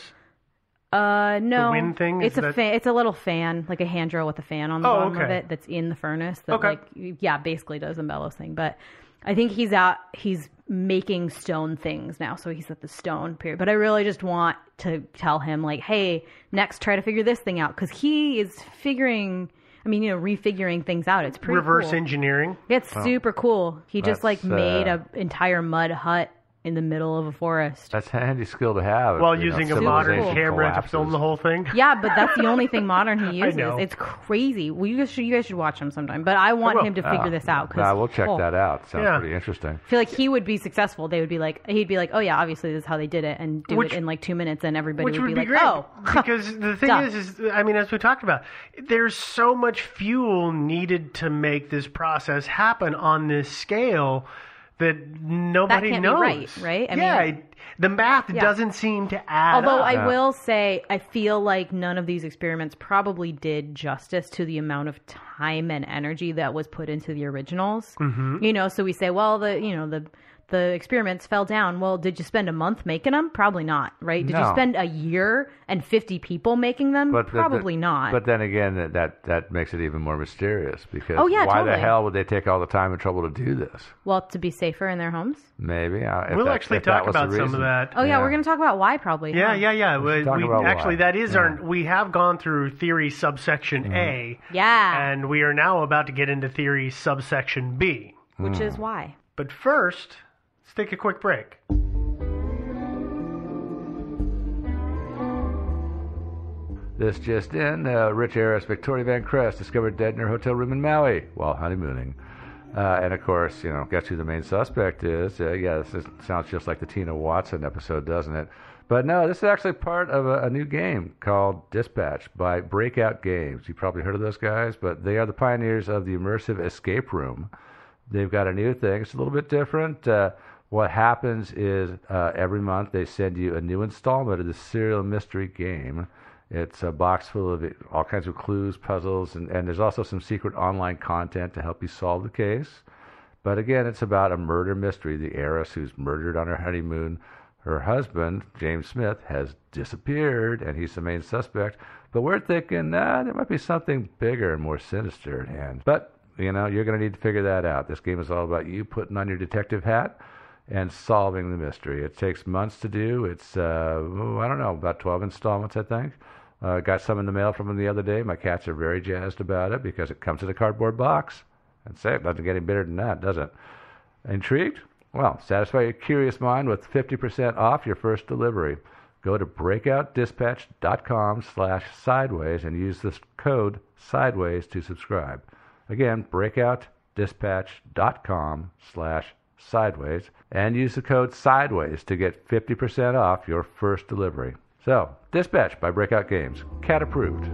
Uh, no, the wind thing? It's Is a that... fan. It's a little fan, like a hand drill with a fan on the oh, bottom okay. of it that's in the furnace. That okay. like, yeah, basically does a bellows thing. But I think he's out. He's making stone things now, so he's at the stone period. But I really just want to tell him like, hey, next try to figure this thing out because he is figuring. I mean, you know, refiguring things out. It's pretty reverse cool. engineering. It's oh. super cool. He That's, just like made uh... an entire mud hut in the middle of a forest. That's a handy skill to have. While you using know, a modern civilization camera collapses. to film the whole thing. Yeah, but that's the only thing modern he uses. I know. It's crazy. Well, you guys should you guys should watch him sometime. But I want I him to figure Ah, this out. Cause, nah, we'll check oh, that out. Sounds Yeah. pretty interesting. I feel like he would be successful. They would be like, he'd be like, oh yeah, obviously this is how they did it, and do Which- it in like two minutes, and everybody Which would, would be, be like, great. oh, Because the thing Duh. is, is, I mean, as we talked about, there's so much fuel needed to make this process happen on this scale that nobody That can't be knows. right, right? I yeah, mean- it, the math Yeah. doesn't seem to add Although up. I Yeah. will say, I feel like none of these experiments probably did justice to the amount of time and energy that was put into the originals. Mm-hmm. You know, so we say, well, the you know the the experiments fell down. Well, did you spend a month making them? Probably not, right? Did No. you spend a year and fifty people making them? But the- Probably the- not. But then again, that, that that makes it even more mysterious because Oh, yeah, why totally. the hell would they take all the time and trouble to do this? Well, to be safer in their homes. Maybe. Uh, if We'll that- actually if that talk was the about some of reason. that. Oh, yeah, Yeah. we're going to talk about why probably. Yeah, huh? yeah, yeah. We, Let's talk we- about actually, why. that is Yeah. our. We have gone through theory subsection A, Yeah, and we are now about to get into theory subsection B. which Hmm. is why. But first, let's take a quick break. This just in, uh, rich heiress Victoria Van Crest discovered dead in her hotel room in Maui while honeymooning. Uh, and of course, you know, guess who the main suspect is? Uh, yeah, this is, sounds just like the Tina Watson episode, doesn't it? But no, this is actually part of a, a new game called Dispatch by Breakout Games. You've probably heard of those guys, but they are the pioneers of the immersive escape room. They've got a new thing. It's a little bit different. Uh, what happens is uh, every month they send you a new installment of the serial mystery game. It's a box full of all kinds of clues, puzzles, and, and there's also some secret online content to help you solve the case. But again, it's about a murder mystery. The heiress who's murdered on her honeymoon, her husband, James Smith, has disappeared, and he's the main suspect. But we're thinking, nah, there might be something bigger and more sinister at hand. But, you know, you're going to need to figure that out. This game is all about you putting on your detective hat and solving the mystery. It takes months to do. It's, uh, oh, I don't know, about twelve installments, I think. Uh, got some in the mail from them the other day. My cats are very jazzed about it because it comes in a cardboard box. That's it. Doesn't get any better than that, does it? Intrigued? Well, satisfy your curious mind with fifty percent off your first delivery. Go to breakoutdispatch.com slash sideways and use this code sideways to subscribe. Again, breakoutdispatch.com slash sideways and use the code sideways to get fifty percent off your first delivery. So, Dispatch by Breakout Games. Cat approved.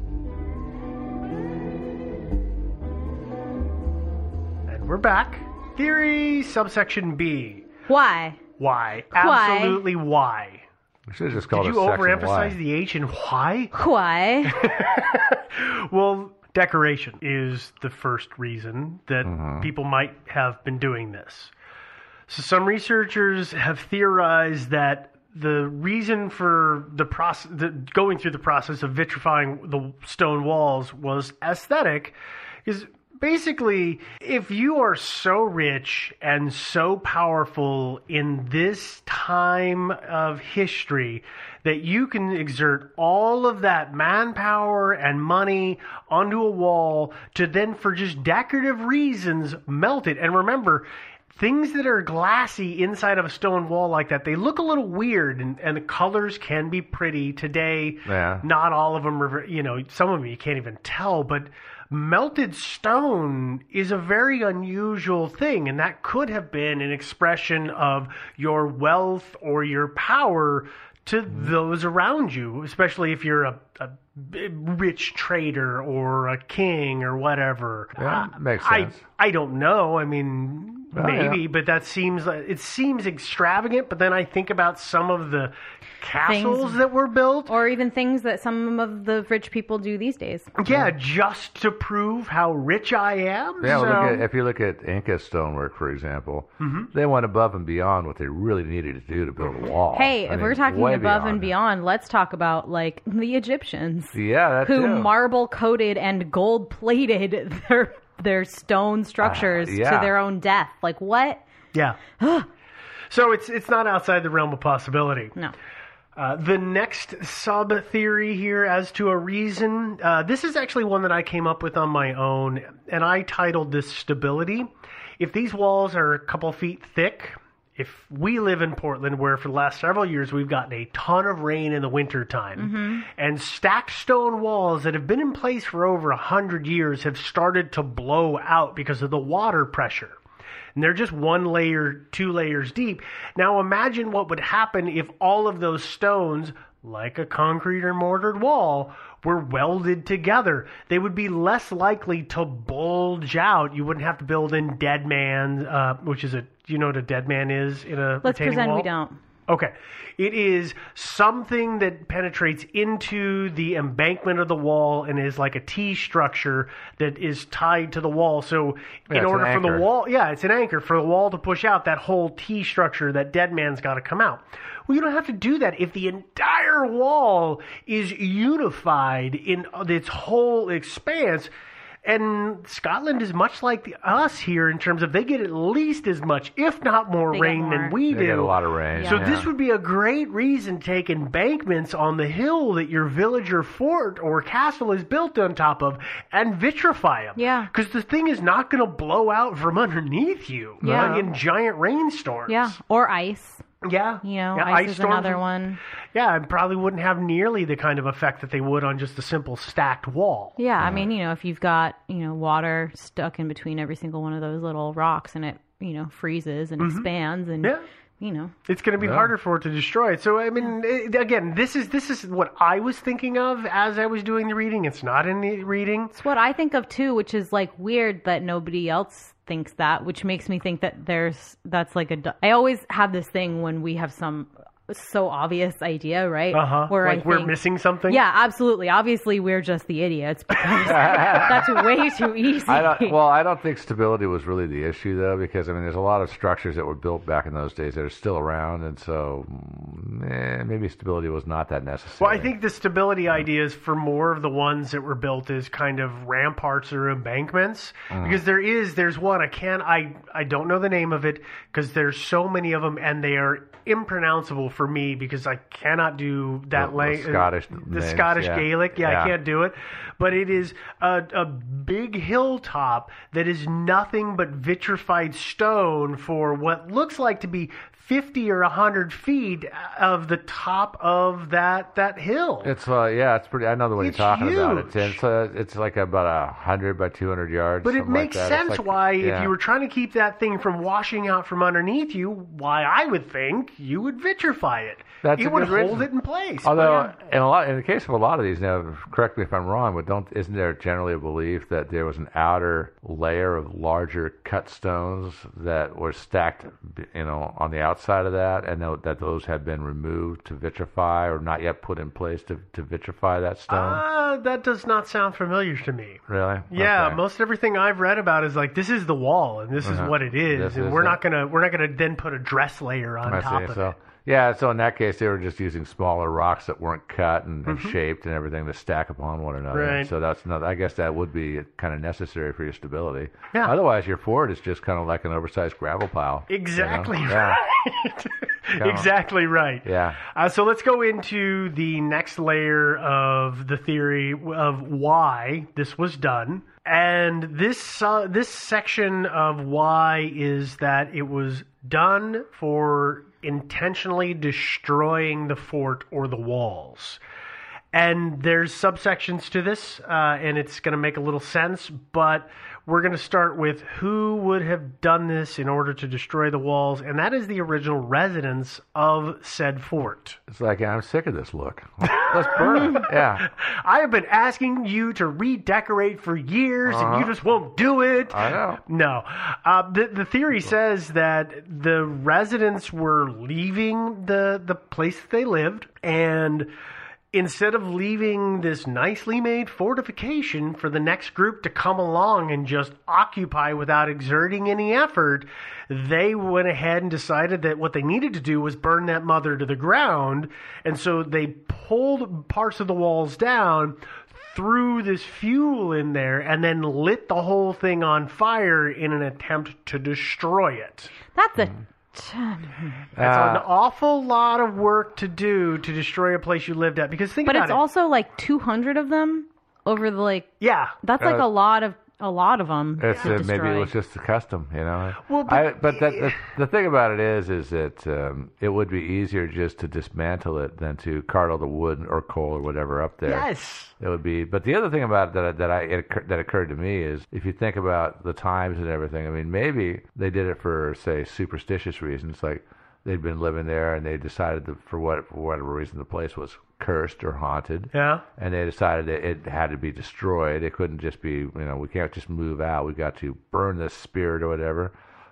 And we're back. Theory subsection B. Why? Why? Why? Absolutely why. We should have just called Did it you section overemphasize Y. the H in why? Why? Well, decoration is the first reason that Mm-hmm. people might have been doing this. So some researchers have theorized that the reason for the process, the, going through the process of vitrifying the stone walls was aesthetic, is basically, if you are so rich and so powerful in this time of history that you can exert all of that manpower and money onto a wall to then, for just decorative reasons, melt it. And remember, things that are glassy inside of a stone wall like that, they look a little weird, and, and the colors can be pretty. Today, Yeah. not all of them are, you know, some of them you can't even tell, but melted stone is a very unusual thing, and that could have been an expression of your wealth or your power to those around you, especially if you're a, a rich trader or a king or whatever. Yeah, makes I, sense. I don't know. I mean, Oh, maybe, yeah. but that seems like, it seems extravagant. But then I think about some of the castles Things- that were built. Or even things that some of the rich people do these days. Yeah, just to prove how rich I am. Yeah, well, So- look at, if you look at Inca stonework, for example, Mm-hmm. they went above and beyond what they really needed to do to build a wall. Hey, I if mean, we're talking way above and beyond, let's talk about like the Egyptians, Yeah, that who too. marble coated and gold plated their their stone structures Uh, yeah. to their own death. Like what? Yeah. So it's it's not outside the realm of possibility. No. Uh, the next sub theory here as to a reason, uh, this is actually one that I came up with on my own, and I titled this Stability. If these walls are a couple feet thick, if we live in Portland, where for the last several years we've gotten a ton of rain in the wintertime, and stacked stone walls that have been in place for over a hundred years have started to blow out because of the water pressure. And they're just one layer, two layers deep. Now imagine what would happen if all of those stones, like a concrete or mortared wall, were welded together. They would be less likely to bulge out. You wouldn't have to build in dead man, uh, which is a, do you know what a dead man is in a Let's retaining pretend wall? we don't. Okay. It is something that penetrates into the embankment of the wall and is like a T structure that is tied to the wall. So Yeah, in it's order an for the anchor. wall, yeah, it's an anchor. For the wall to push out, that whole T structure, that dead man's got to come out. Well, you don't have to do that if the entire wall is unified in its whole expanse. And Scotland is much like the, us here in terms of they get at least as much, if not more, They get rain more. than we They do. get a lot of rain. So yeah. this would be a great reason to take embankments on the hill that your village or fort or castle is built on top of and vitrify them. Yeah. Because the thing is not going to blow out from underneath you Yeah. like in giant rainstorms. Yeah, or ice. Yeah. You know, Yeah, ice, is storms another would- one. Yeah, and probably wouldn't have nearly the kind of effect that they would on just a simple stacked wall. Yeah, I mean, you know, if you've got, you know, water stuck in between every single one of those little rocks and it, you know, freezes and expands and, Yeah. you know. It's going to be Yeah. harder for it to destroy it. So I mean, it, again, this is this is what I was thinking of as I was doing the reading. It's not in the reading. It's what I think of too, which is like weird that nobody else thinks that, which makes me think that there's, that's like a, du- I always have this thing when we have some so obvious idea, right? Uh huh. Where Like I we're think, missing something. Yeah, absolutely. Obviously, we're just the idiots because that's way too easy. I don't, well, I don't think stability was really the issue, though, because, I mean, there's a lot of structures that were built back in those days that are still around, and so mm, eh, maybe stability was not that necessary. Well, I think the stability ideas for more of the ones that were built as kind of ramparts or embankments, Mm. because there is, there's one, I can't, I, I don't know the name of it, because there's so many of them, and they are impronounceable for me, because I cannot do that The- the lang- Scottish the names, Scottish yeah. Gaelic, yeah, Yeah. I can't do it, but it is a, a big hilltop that is nothing but vitrified stone for what looks like to be fifty or one hundred feet of the top of that that hill. It's uh, yeah, it's pretty. I know the way It's you're talking about it. huge. It's uh, it's like about a hundred by two hundred yards. But it something like makes that. It's sense like- why, yeah. if you were trying to keep that thing from washing out from underneath you, why I would think you would vitrify it. That's it a would good hold reason. it in place. Although, But, in a lot, in the case of a lot of these, now, correct me if I'm wrong, but don't isn't there generally a belief that there was an outer layer of larger cut stones that were stacked, you know, on the outside of that, and tho- that those had been removed to vitrify or not yet put in place to to vitrify that stone? uh, that does not sound familiar to me. Really? Yeah, Okay. most everything I've read about is like this is the wall and this Uh-huh. is what it is, This and is we're it. not gonna we're not gonna then put a dress layer on I top see. of So, it. yeah, so in that case, they were just using smaller rocks that weren't cut and, and Mhm. shaped and everything to stack upon one another. Right. So that's another. I guess that would be kind of necessary for your stability. Yeah. Otherwise, your fort is just kind of like an oversized gravel pile. you know? Exactly Yeah. right. Exactly right. Yeah. Uh, so let's go into the next layer of the theory of why this was done. And this uh, this section of why is that it was done for intentionally destroying the fort or the walls. And there's subsections to this, uh, and it's going to make a little sense, but we're going to start with who would have done this in order to destroy the walls, and that is the original residents of said fort. It's like, I'm sick of this look. Let's burn it. Yeah. I have been asking you to redecorate for years, and you Uh-huh. just won't do it. I know. No. Uh, the, the theory says that the residents were leaving the, the place that they lived, and instead of leaving this nicely made fortification for the next group to come along and just occupy without exerting any effort, they went ahead and decided that what they needed to do was burn that mother to the ground. And so they pulled parts of the walls down, threw this fuel in there, and then lit the whole thing on fire in an attempt to destroy it. That's a. That's Uh, an awful lot of work to do to destroy a place you lived at. Because think But about it's it. also like two hundred of them over the like. Yeah. That's like Uh, a lot of a lot of them. It's to uh, maybe it destroy. was just a custom, you know. Well, but- I, but that, the, the thing about it is, is that um, it would be easier just to dismantle it than to cart all the wood or coal or whatever up there. Yes. It would be. But the other thing about it that that I it, occur- that occurred to me is, if you think about the times and everything, I mean, maybe they did it for, say, superstitious reasons, like they'd been living there and they decided that for what for whatever reason the place was cursed or haunted. Yeah. And they decided that it had to be destroyed. It couldn't just be, you know, we can't just move out. We've got to burn this spirit or whatever.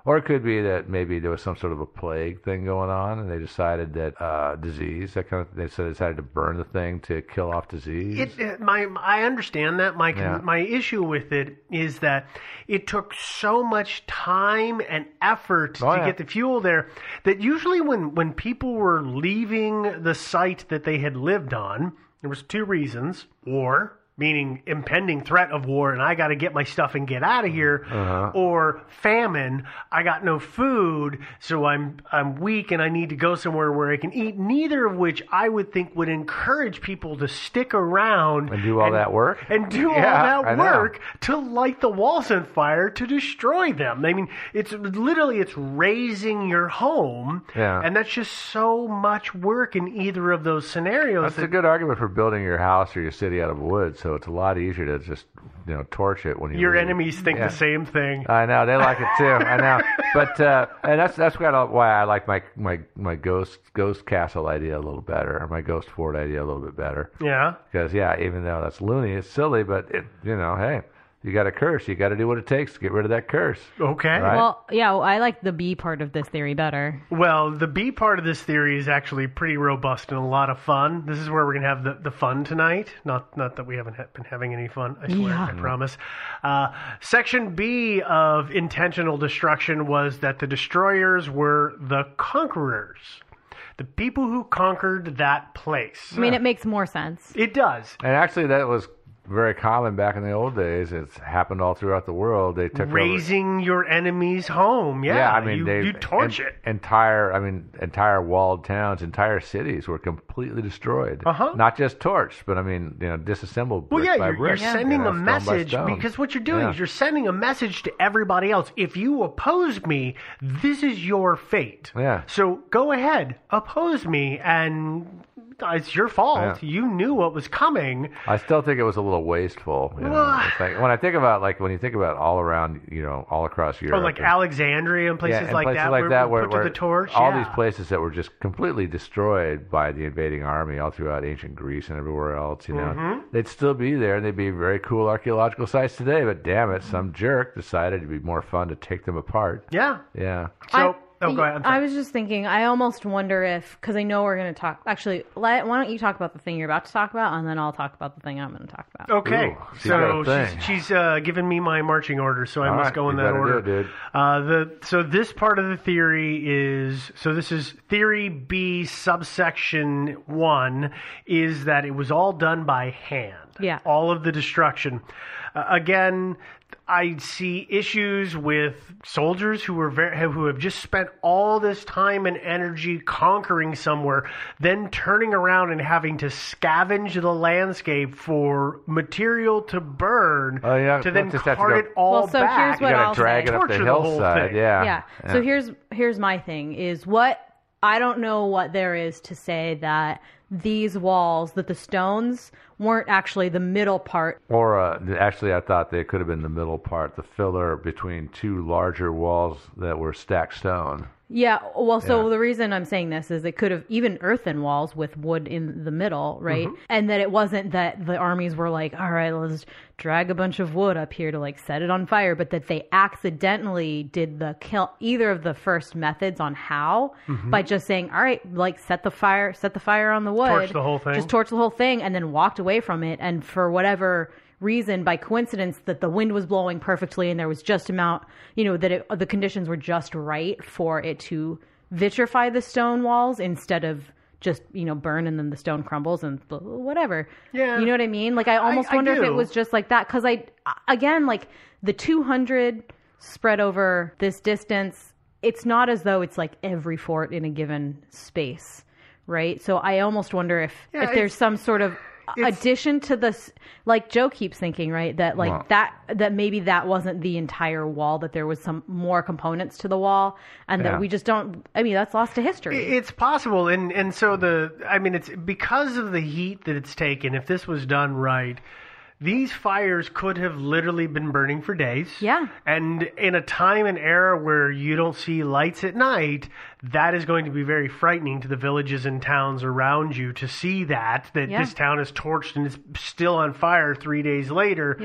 Or it could be that maybe there was some sort of a plague thing going on, and they decided that uh, disease. That kind of they so they decided to burn the thing to kill off disease. It, it, my I understand that. My Yeah. my issue with it is that it took so much time and effort Oh, to yeah. get the fuel there that usually when when people were leaving the site that they had lived on, there was two reasons: war, meaning impending threat of war, and I got to get my stuff and get out of here, Uh-huh. or famine, I got no food, so I'm I'm weak and I need to go somewhere where I can eat. Neither of which I would think would encourage people to stick around And do all that work? and do Yeah, all I that know. work to light the walls on fire to destroy them. I mean, it's literally it's razing your home, Yeah. and that's just so much work in either of those scenarios. That's that- a good argument for building your house or your city out of wood. So it's a lot easier to just you know torch it when you Your leave. enemies think Yeah. the same thing. I know they like it too. I know, but uh, and that's that's kind of why I like my my my ghost ghost castle idea a little better, or my ghost fort idea a little bit better. Yeah. Because yeah, even though that's loony, it's silly, but it you know, hey, you got a curse, you got to do what it takes to get rid of that curse. Okay. Right? Well, yeah, well, I like the B part of this theory better. Well, the B part of this theory is actually pretty robust and a lot of fun. This is where we're going to have the, the fun tonight. Not not that we haven't ha- been having any fun, I swear, Yeah. I promise. Uh, section B of intentional destruction was that the destroyers were the conquerors. The people who conquered that place. I mean, it makes more sense. It does. And actually, that was very common back in the old days. It's happened all throughout the world. They took over. Razing your enemy's home. Yeah, I mean, you, they you torch en- it. Entire, I mean, entire walled towns, entire cities were completely destroyed. Uh-huh. Not just torched, but I mean, you know, disassembled brick Well, yeah, by you're, brick. you're sending you know, a stone by message stone. because what you're doing Yeah. is you're sending a message to everybody else. If you oppose me, this is your fate. Yeah. So go ahead, oppose me, and it's your fault. Yeah. You knew what was coming. I still think it was a little wasteful. You know? Well- It's like, when I think about like when you think about all around, you know, all across Europe, Or like and- Alexandria and places yeah, and like places that, like where, that where, where, put where to the torch. all yeah. these places that were just completely destroyed by the invading army all throughout ancient Greece and everywhere else, you know, Mm-hmm. they'd still be there and they'd be very cool archaeological sites today. But damn it, some jerk decided it'd be more fun to take them apart. Yeah. Yeah. So, I, oh, go ahead. I'm sorry. I was just thinking, I almost wonder if, because I know we're going to talk, actually, let, why don't you talk about the thing you're about to talk about, and then I'll talk about the thing I'm going to talk about. Okay, Ooh, she's got so a thing. she's, she's uh, given me my marching order, so I All must right, go in you that better order. do it, dude. Uh, the so this part of the theory is so this is theory B subsection one is that it was all done by hand. Yeah. all of the destruction. Uh, again, I see issues with soldiers who were very, who have just spent all this time and energy conquering somewhere, then turning around and having to scavenge the landscape for material to burn, Oh, yeah, to then just have to cart go- it all Well, so here's back. You what gotta I'll drag say. it up the Torture the whole hillside. thing. Yeah. yeah. So here's here's my thing is what I don't know what there is to say that these walls, that the stones weren't actually the middle part. Or uh, actually, I thought they could have been the middle part, the filler between two larger walls that were stacked stone. Yeah, well, so Yeah. the reason I'm saying this is it could have even earthen walls with wood in the middle, right? Mm-hmm. And that it wasn't that the armies were like, all right, let's drag a bunch of wood up here to like set it on fire, but that they accidentally did the kill either of the first methods on how Mm-hmm. by just saying, all right, like set the fire, set the fire on the wood, Torch the whole thing. just torch the whole thing, and then walked away from it, and for whatever reason, by coincidence, that the wind was blowing perfectly and there was just amount, you know, that it, the conditions were just right for it to vitrify the stone walls instead of just, you know, burn and then the stone crumbles and blah, blah, whatever. Yeah. You know what I mean? Like, I almost I wonder if do. it was just like that. Cause I, again, like the two hundred spread over this distance, it's not as though it's like every fort in a given space. Right. So I almost wonder if, Yeah, if there's it's- some sort of it's- addition to this, like Joe keeps thinking, right, that like Wow. that that maybe that wasn't the entire wall, that there was some more components to the wall, and Yeah. that we just don't, I mean, that's lost to history. It's possible, and and so the I mean, it's because of the heat that it's taken. If this was done right, these fires could have literally been burning for days. Yeah. And in a time and era where you don't see lights at night, that is going to be very frightening to the villages and towns around you to see that, that Yeah. this town is torched and it's still on fire three days later. Yeah.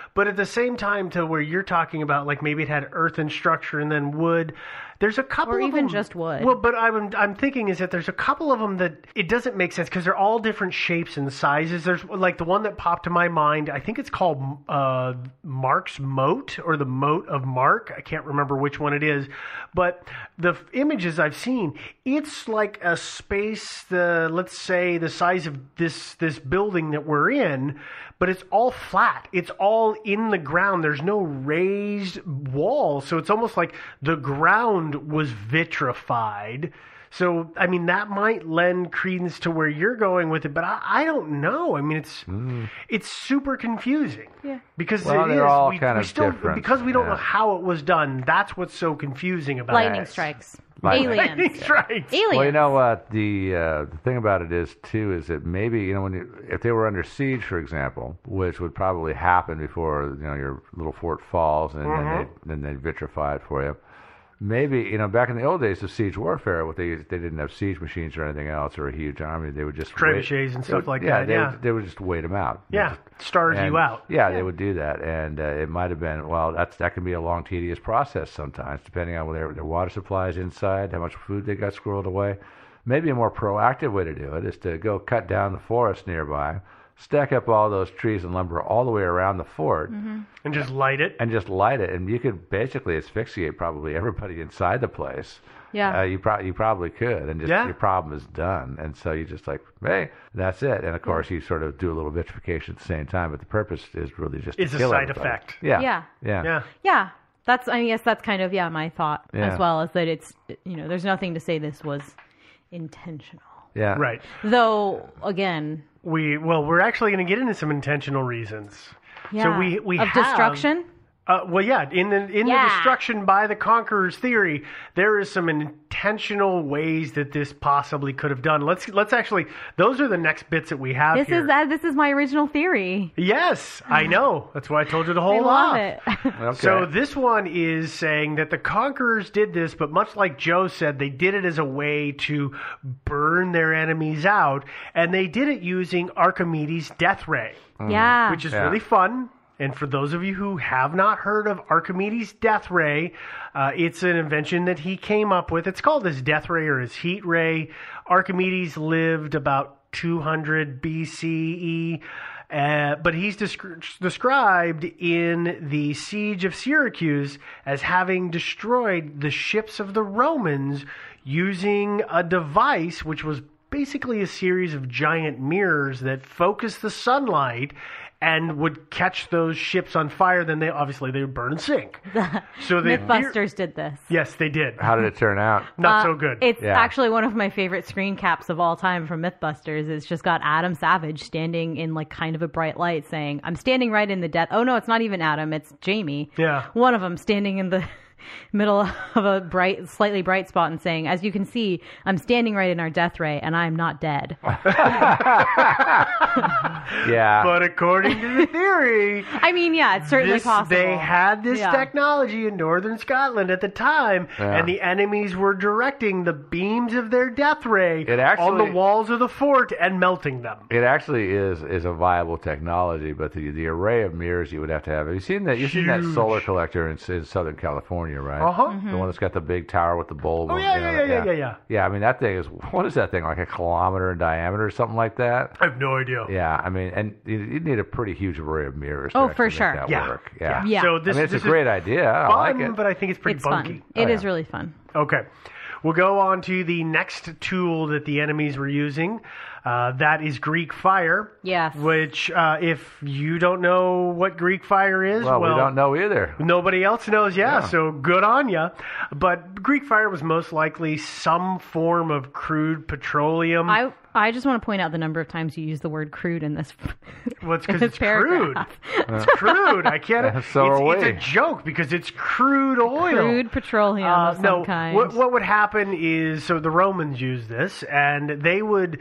But at the same time, to where you're talking about, like maybe it had earthen structure and then wood. There's a couple or of even them, just wood. Well, but I'm I'm thinking is that there's a couple of them that it doesn't make sense because they're all different shapes and sizes. There's like the one that popped to my mind. I think it's called uh, Mark's Moat or the Moat of Mark. I can't remember which one it is, but the f- images I've seen, it's like a space, the let's say the size of this this building that we're in. But it's all flat. It's all in the ground. There's no raised wall. So it's almost like the ground was vitrified. So, I mean, that might lend credence to where you're going with it, but I, I don't know. I mean, it's mm. it's super confusing. Yeah. Because well, it they're is. all we, kind we of still, different. Because we don't yeah. know how it was done, that's what's so confusing about Lightning it. strikes. Lightning. Aliens. Lightning strikes. Aliens. Well, you know what? The uh, the thing about it is, too, is that maybe, you know, when you, if they were under siege, for example, which would probably happen before, you know, your little fort falls and Mm-hmm. then they then they vitrify it for you. Maybe, you know, back in the old days of siege warfare, what they they didn't have siege machines or anything else or a huge army. They would just Trebuchets wait. and stuff like yeah, that. They Yeah, would, they would just wait them out. yeah, Just, stars and, you out. Yeah, they would do that, and uh, it might have been well. That's that can be a long, tedious process sometimes, depending on whether their water supply is inside, how much food they got squirreled away. Maybe a more proactive way to do it is to go cut down the forest nearby, stack up all those trees and lumber all the way around the fort, Mm-hmm. And just light it. and just light it, and you could basically asphyxiate probably everybody inside the place. Yeah. Uh, you, pro- you probably could, and just Yeah. your problem is done. And so you just like, hey, that's it. And of course, you sort of do a little vitrification at the same time, but the purpose is really just It's to a kill side everybody. effect. Yeah. Yeah. Yeah. Yeah. Yeah. That's, I guess that's kind of, yeah, my thought Yeah. as well, is that it's, you know, there's nothing to say this was intentional. Yeah. Right. Though, again, We well, we're actually going to get into some intentional reasons. yeah. So we we of have, destruction? Uh, well, yeah, in the in Yeah. the destruction by the conquerors theory, there is some intentional ways that this possibly could have done. Let's let's actually, those are the next bits that we have This here. is that. This is my original theory. Yes, I know. That's why I told you to I hold love off. it. Okay. So this one is saying that the conquerors did this, but much like Joe said, they did it as a way to burn their enemies out, and they did it using Archimedes' death ray, Yeah. which is Yeah. really fun. And for those of you who have not heard of Archimedes' death ray, uh, it's an invention that he came up with. It's called his death ray or his heat ray. Archimedes lived about two hundred B C E. Uh, but he's descri- described in the siege of Syracuse as having destroyed the ships of the Romans using a device which was basically a series of giant mirrors that focused the sunlight and would catch those ships on fire. Then they obviously they would burn and sink. So they Mythbusters did this. Yes, they did. How did it turn out? Not Uh, so good. It's Yeah. actually one of my favorite screen caps of all time from Mythbusters. It's just got Adam Savage standing in like kind of a bright light saying, I'm standing right in the death. Oh no, it's not even Adam. It's Jamie. Yeah. One of them standing in the middle of a bright, slightly bright spot and saying, as you can see, I'm standing right in our death ray and I'm not dead. Yeah. But according to the theory, I mean, yeah, it's certainly this, possible. they had this Yeah. technology in northern Scotland at the time, Yeah. and the enemies were directing the beams of their death ray It actually- on the walls of the fort and melting them. It actually is is a viable technology, but the the array of mirrors you would have to have. Have you seen that? You've seen that Huge. solar collector in, in Southern California, right? Uh-huh. Mm-hmm. The one that's got the big tower with the bulb. Oh, on- yeah, you know, yeah, yeah, yeah, yeah, yeah. Yeah, I mean that thing is what is that thing like a kilometer in diameter or something like that? I have no idea. Yeah, I mean, and you, you need a pretty huge array of mirrors. To Oh, actually for make sure. That Yeah. work. Yeah. Yeah. So this, I mean, it's this a great is idea. I fun, like it. but I think it's pretty It's bunky. fun. It Oh, is yeah. really fun. Okay. We'll go on to the next tool that the enemies were using. Uh, that is Greek fire. Yes. Which, uh, if you don't know what Greek fire is, well, well, we don't know either. nobody else knows, yeah, Yeah. so good on ya. But Greek fire was most likely some form of crude petroleum. I I just want to point out the number of times you use the word crude in this. well, it's in because this it's crude. paragraph. It's crude. I can't. Yeah, so it's, are it's we. a joke because it's crude oil. Crude petroleum Uh, of some no, kind. what, what would happen is, so the Romans used this, and they would they use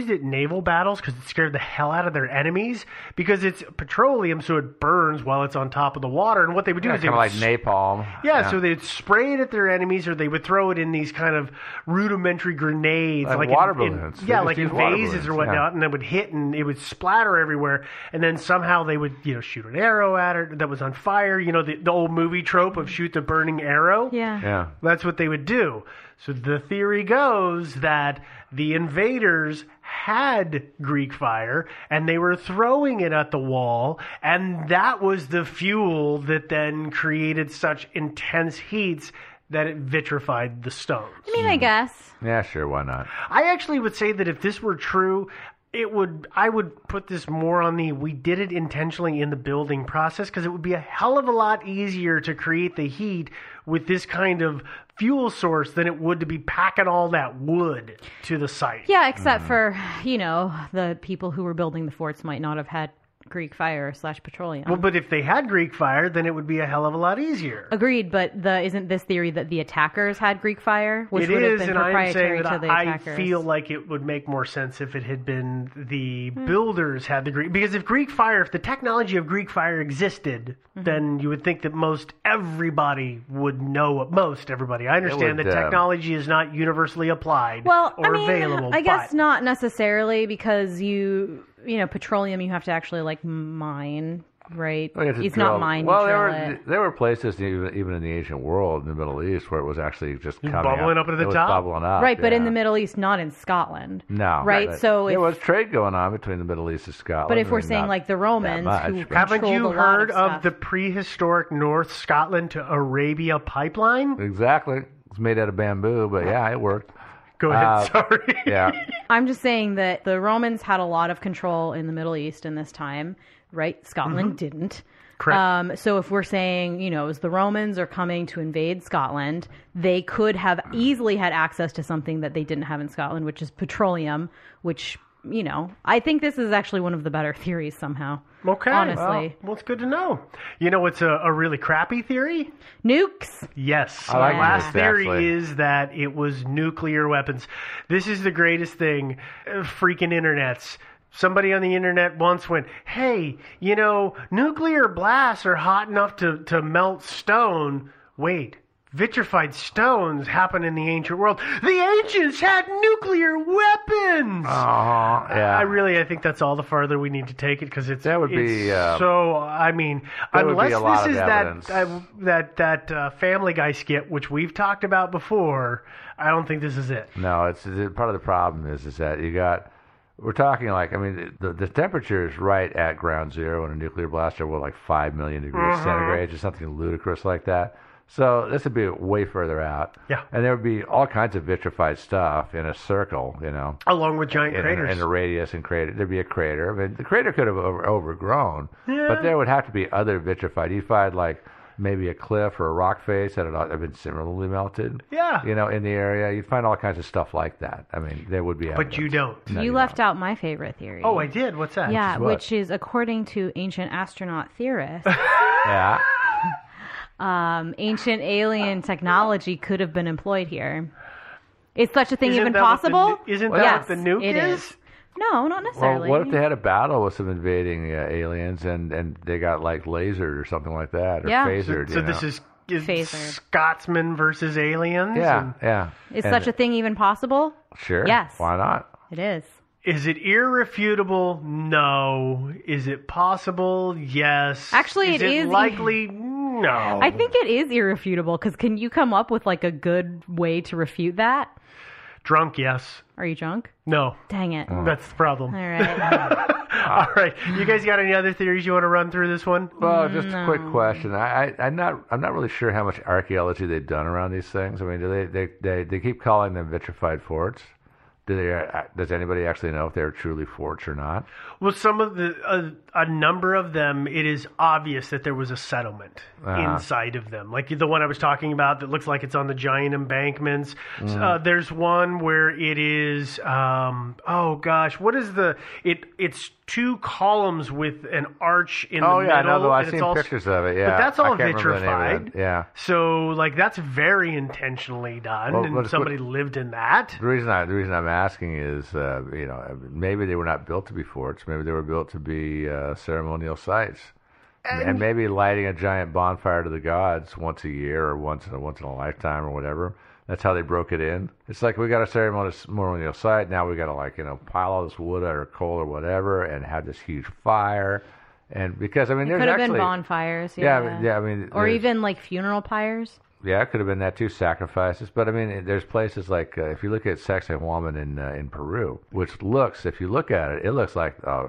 used it in naval battles because it scared the hell out of their enemies because it's petroleum, so it burns while it's on top of the water. And what they would do Yeah, is they kind would of like napalm. Yeah, Yeah. so they'd spray it at their enemies, or they would throw it in these kind of rudimentary grenades, Like like, water in, in- balloons. They yeah, just like in use water vases balloons, or whatnot, yeah. and they would hit, and it would splatter everywhere. And then somehow they would, you know, shoot an arrow at it that was on fire. You know, the, the old movie trope of shoot the burning arrow. Yeah. Yeah. That's what they would do. So the theory goes that the invaders had Greek fire and they were throwing it at the wall, and that was the fuel that then created such intense heats that it vitrified the stones. I mean, I guess. Yeah, sure, why not? I actually would say that if this were true, it would I would put this more on the we did it intentionally in the building process, because it would be a hell of a lot easier to create the heat with this kind of fuel source than it would to be packing all that wood to the site. Yeah, except for, you know, the people who were building the forts might not have had Greek fire slash petroleum. Well, but if they had Greek fire, then it would be a hell of a lot easier. Agreed, but the isn't this theory that the attackers had Greek fire, which It would have is, been and I'm saying proprietary to that the I attackers? feel like it would make more sense if it had been the Hmm. builders had the Greek. Because if Greek fire, if the technology of Greek fire existed, Mm-hmm. then you would think that most everybody would know. Most everybody. I understand would, that uh, technology is not universally applied Well, or I mean, available. I guess but not necessarily, because you, you know, petroleum you have to actually like mine, right? Well, you have to It's drill- not mine. Well, you there drill were it. there were places even even in the ancient world, in the Middle East, where it was actually just coming bubbling up at the it was top? bubbling up, Right, but in yeah. the Middle East, not in Scotland. No, Right, but so there if- was trade going on between the Middle East and Scotland. But if I we're mean, saying not like the that Romans, much, who but- haven't controlled you a lot heard of, of, stuff. the prehistoric North Scotland to Arabia pipeline? exactly, it's made out of bamboo, but yeah, it worked. Go ahead. Uh, sorry. Yeah, I'm just saying that the Romans had a lot of control in the Middle East in this time, right? Scotland didn't. Correct. Um, so if we're saying, you know, as the Romans are coming to invade Scotland, they could have easily had access to something that they didn't have in Scotland, which is petroleum, which, you know, I think this is actually one of the better theories somehow. Okay. Honestly. Well, well, it's good to know. You know what's a, a really crappy theory? Nukes. Yes. I like My last nukes, theory actually. is that it was nuclear weapons. This is the greatest thing. Uh, freaking internets. Somebody on the internet once went, hey, you know, nuclear blasts are hot enough to, to melt stone. Wait, vitrified stones happen in the ancient world. The ancients had nuclear weapons! oh, yeah. I really, I think that's all the farther we need to take it, because it's That would it's be, uh, so. I mean, that would be unless a lot this of is evidence. that uh, that that uh, Family Guy skit, which we've talked about before, I don't think this is it. No, it's it, part of the problem is is that you got. We're talking like I mean the the temperature is right at ground zero in a nuclear blast, or what, like five million degrees Mhm. centigrade, or something ludicrous like that. So this would be way further out. Yeah. And there would be all kinds of vitrified stuff in a circle, you know, Along with giant in, craters. in a radius and crater. There'd be a crater. I mean, the crater could have over, overgrown, Yeah. but there would have to be other vitrified. You'd find like maybe a cliff or a rock face that had had been similarly melted. Yeah. You know, in the area, you'd find all kinds of stuff like that. I mean, there would be. But you evidence. don't. No, you, you left don't. out my favorite theory. Oh, I did. What's that? Yeah, what? which is according to ancient astronaut theorists, Yeah. um, ancient alien technology could have been employed here. Is such a thing Isn't even that what the possible? nu- isn't that yes, what the nuke it is? is. No, not Well, necessarily. what if they had a battle with some invading uh, aliens and, and they got like lasered or something like that, or Yeah. phasered? So you this know? is, is Phaser. Scotsman versus aliens? Yeah, And yeah. Is And- such a thing even possible? Sure. Yes. Why not? It is. Is it irrefutable? No. Is it possible? Yes. Actually, is it it is- likely? No. I think it is irrefutable, because can you come up with like a good way to refute that? Drunk, yes. Are you drunk? No. Dang it. That's the problem. All right. All right. You guys got any other theories you want to run through this one? Well, just a quick question. I, I, I'm not, I'm not really sure how much archaeology they've done around these things. I mean, do they, they, they, they keep calling them vitrified forts? Do they? Uh, does anybody actually know if they're truly forts or not? Well, some of the, uh, a number of them, it is obvious that there was a settlement Uh-huh. inside of them. Like the one I was talking about that looks like it's on the giant embankments. Mm. Uh, there's one where it is, um, oh gosh, what is the, it? it's two columns with an arch in Oh the yeah, I middle. know. Though I've and it's seen all- pictures of it. Yeah, But that's I all can't remember the name of vitrified. it. Yeah. So, like, that's very intentionally done, Well, and but it's somebody what- lived in that. The reason I, the reason I'm asking is, uh, you know, maybe they were not built to be forts. Maybe they were built to be uh, ceremonial sites. And, and maybe lighting a giant bonfire to the gods once a year or once in a, once in a lifetime or whatever. That's how they broke it in. It's like we got a ceremonial site. Now we got to, like, you know, pile all this wood or coal or whatever and have this huge fire. And because, I mean, it there's could have actually... been bonfires. Yeah, yeah, yeah I mean... Or even, like, funeral pyres. Yeah, it could have been that too, sacrifices. But, I mean, there's places like, uh, if you look at Sacsayhuaman in, uh, in Peru, which looks, if you look at it, it looks like... Oh,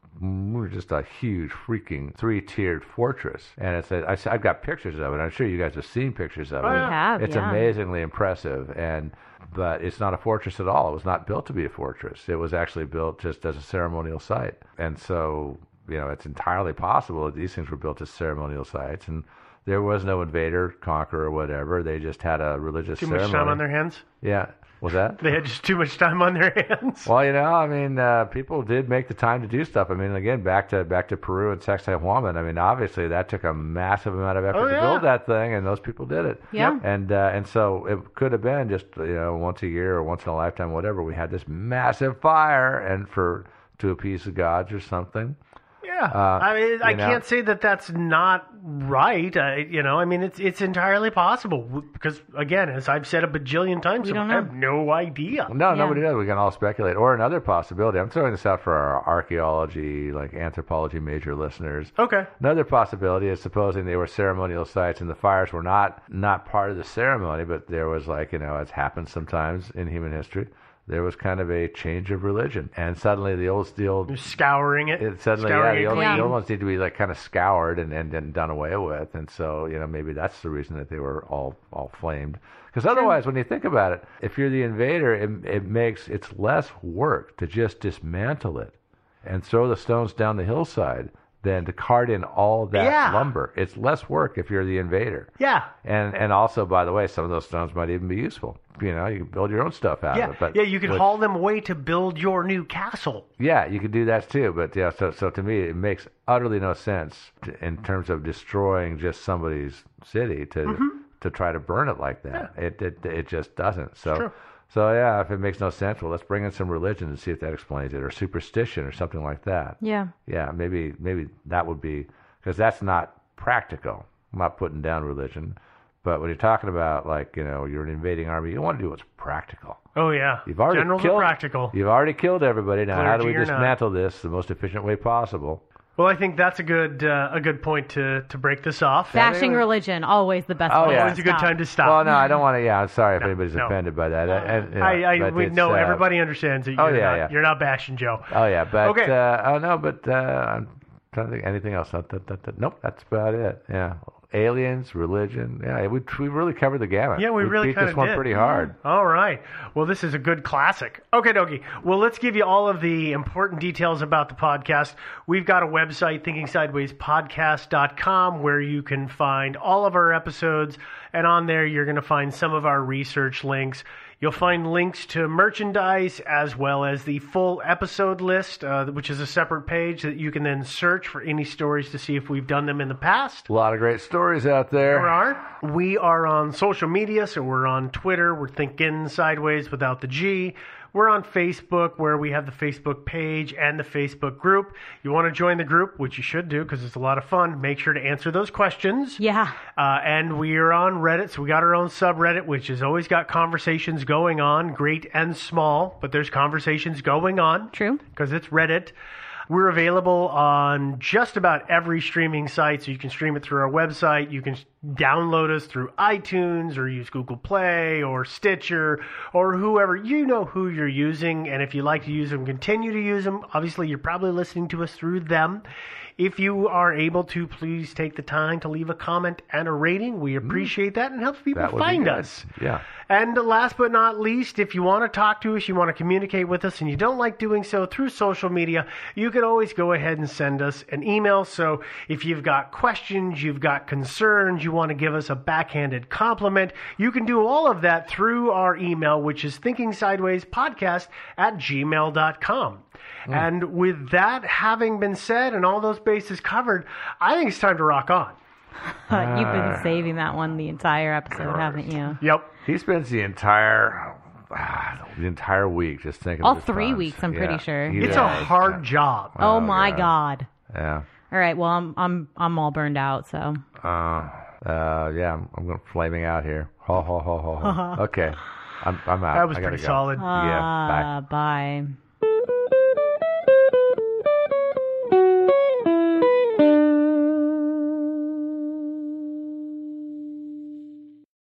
just a huge freaking three-tiered fortress, and it's a, I, I've got pictures of it. I'm sure you guys have seen pictures of it. We have, it's yeah. amazingly impressive, and but it's not a fortress at all. It was not built to be a fortress. It was actually built just as a ceremonial site, and so you know it's entirely possible that these things were built as ceremonial sites, and there was no invader, conqueror, or whatever. They just had a religious Too ceremony. much time on their hands? Yeah. Was that? They had just too much time on their hands. Well, you know, I mean, uh, people did make the time to do stuff. I mean, again, back to back to Peru and Sacsayhuaman. I mean, obviously that took a massive amount of effort oh, yeah. to build that thing, and those people did it. Yeah. And uh, and so it could have been just you know once a year or once in a lifetime, whatever. We had this massive fire, and for to appease the gods or something. Yeah, Uh, I mean, I you know. can't say that that's not right. I, you know, I mean, it's it's entirely possible because, again, as I've said a bajillion times, We don't I know. have no idea. No, Yeah. nobody does. We can all speculate. Or another possibility. I'm throwing this out for our archaeology, like anthropology major listeners. Okay. Another possibility is supposing they were ceremonial sites and the fires were not not part of the ceremony, but there was like, you know, it's happened sometimes in human history. There was kind of a change of religion, and suddenly the old, the old, You're scouring it. it suddenly, scouring yeah, the it old, clean. the old ones need to be like kind of scoured and, and, and done away with, and so you know maybe that's the reason that they were all all flamed. Because otherwise, when you think about it, if you're the invader, it, it makes it's less work to just dismantle it and throw the stones down the hillside than to cart in all that Yeah. lumber. It's less work if you're the invader. Yeah. And and also, by the way, some of those stones might even be useful. You know, you can build your own stuff out Yeah, of it. But yeah, you can which- haul them away to build your new castle. Yeah, you could do that too. But yeah, so so to me, it makes utterly no sense to, in terms of destroying just somebody's city to Mm-hmm. to try to burn it like that. It, it it just doesn't. So True. so yeah, if it makes no sense, well, let's bring in some religion and see if that explains it, or superstition, or something like that. Yeah. Yeah, maybe maybe that would be because that's not practical. I'm not putting down religion. But when you're talking about, like, you know, you're an invading army, you want to do what's practical. Oh, yeah. You've already Generals killed, are practical. You've already killed everybody. Now, how do we Clergy or not. dismantle this the most efficient way possible? Well, I think that's a good uh, a good point to, to break this off. Bashing religion, always the best Oh, way yeah. to Always a good stop. time to stop. Well, no, I don't want to. Yeah, I'm sorry if No, anybody's no. offended by that. And, you know, I, I but we it's, know uh, everybody understands that you're, oh, yeah, not, yeah. you're not bashing Joe. Oh yeah, but Okay. uh, oh no, but uh, I'm trying to think anything else. That, that, that, that, nope, that's about it. Yeah, aliens, religion. Yeah, we we really covered the gamut. Yeah, we really beat kinda this one did. pretty hard. All right. Well, this is a good classic. Okay, dokie. Well, let's give you all of the important details about the podcast. We've got a website, thinking sideways podcast dot com, where you can find all of our episodes. And on there, you're going to find some of our research links. You'll find links to merchandise as well as the full episode list, uh, which is a separate page that you can then search for any stories to see if we've done them in the past. A lot of great stories out there. There are. We are on social media, so we're on Twitter. We're Thinking Sideways without the G. We're on Facebook, where we have the Facebook page and the Facebook group. You want to join the group, which you should do because it's a lot of fun. Make sure to answer those questions. Yeah. Uh, and we are on Reddit, so we got our own subreddit, which has always got conversations going on, great and small, but there's conversations going on. True. Because it's Reddit. We're available on just about every streaming site, so you can stream it through our website. You can download us through iTunes or use Google Play or Stitcher or whoever. You know who you're using, and if you like to use them, continue to use them. Obviously, you're probably listening to us through them. If you are able to, please take the time to leave a comment and a rating. We appreciate that, and it helps people That would be find good. us. Yeah. And last but not least, if you want to talk to us, you want to communicate with us, and you don't like doing so through social media, you can always go ahead and send us an email. So if you've got questions, you've got concerns, you want to give us a backhanded compliment, you can do all of that through our email, which is thinking sideways podcast at gmail dot com. Hmm. And with that having been said and all those bases covered, I think it's time to rock on. You've been saving that one the entire episode, haven't you? Yep. He spends the entire ah, the entire week just thinking. All of this three puns. weeks, I'm pretty Yeah. sure. He It's does. a hard job. Oh, Oh, my God. God. Yeah. All right. Well, I'm I'm I'm all burned out. So. Uh, uh, yeah, I'm, I'm going flaming out here. Ho, ho, ho, ho, ho. Okay. I'm, I'm out. That was I gotta pretty go. solid. Yeah, bye. Uh, bye.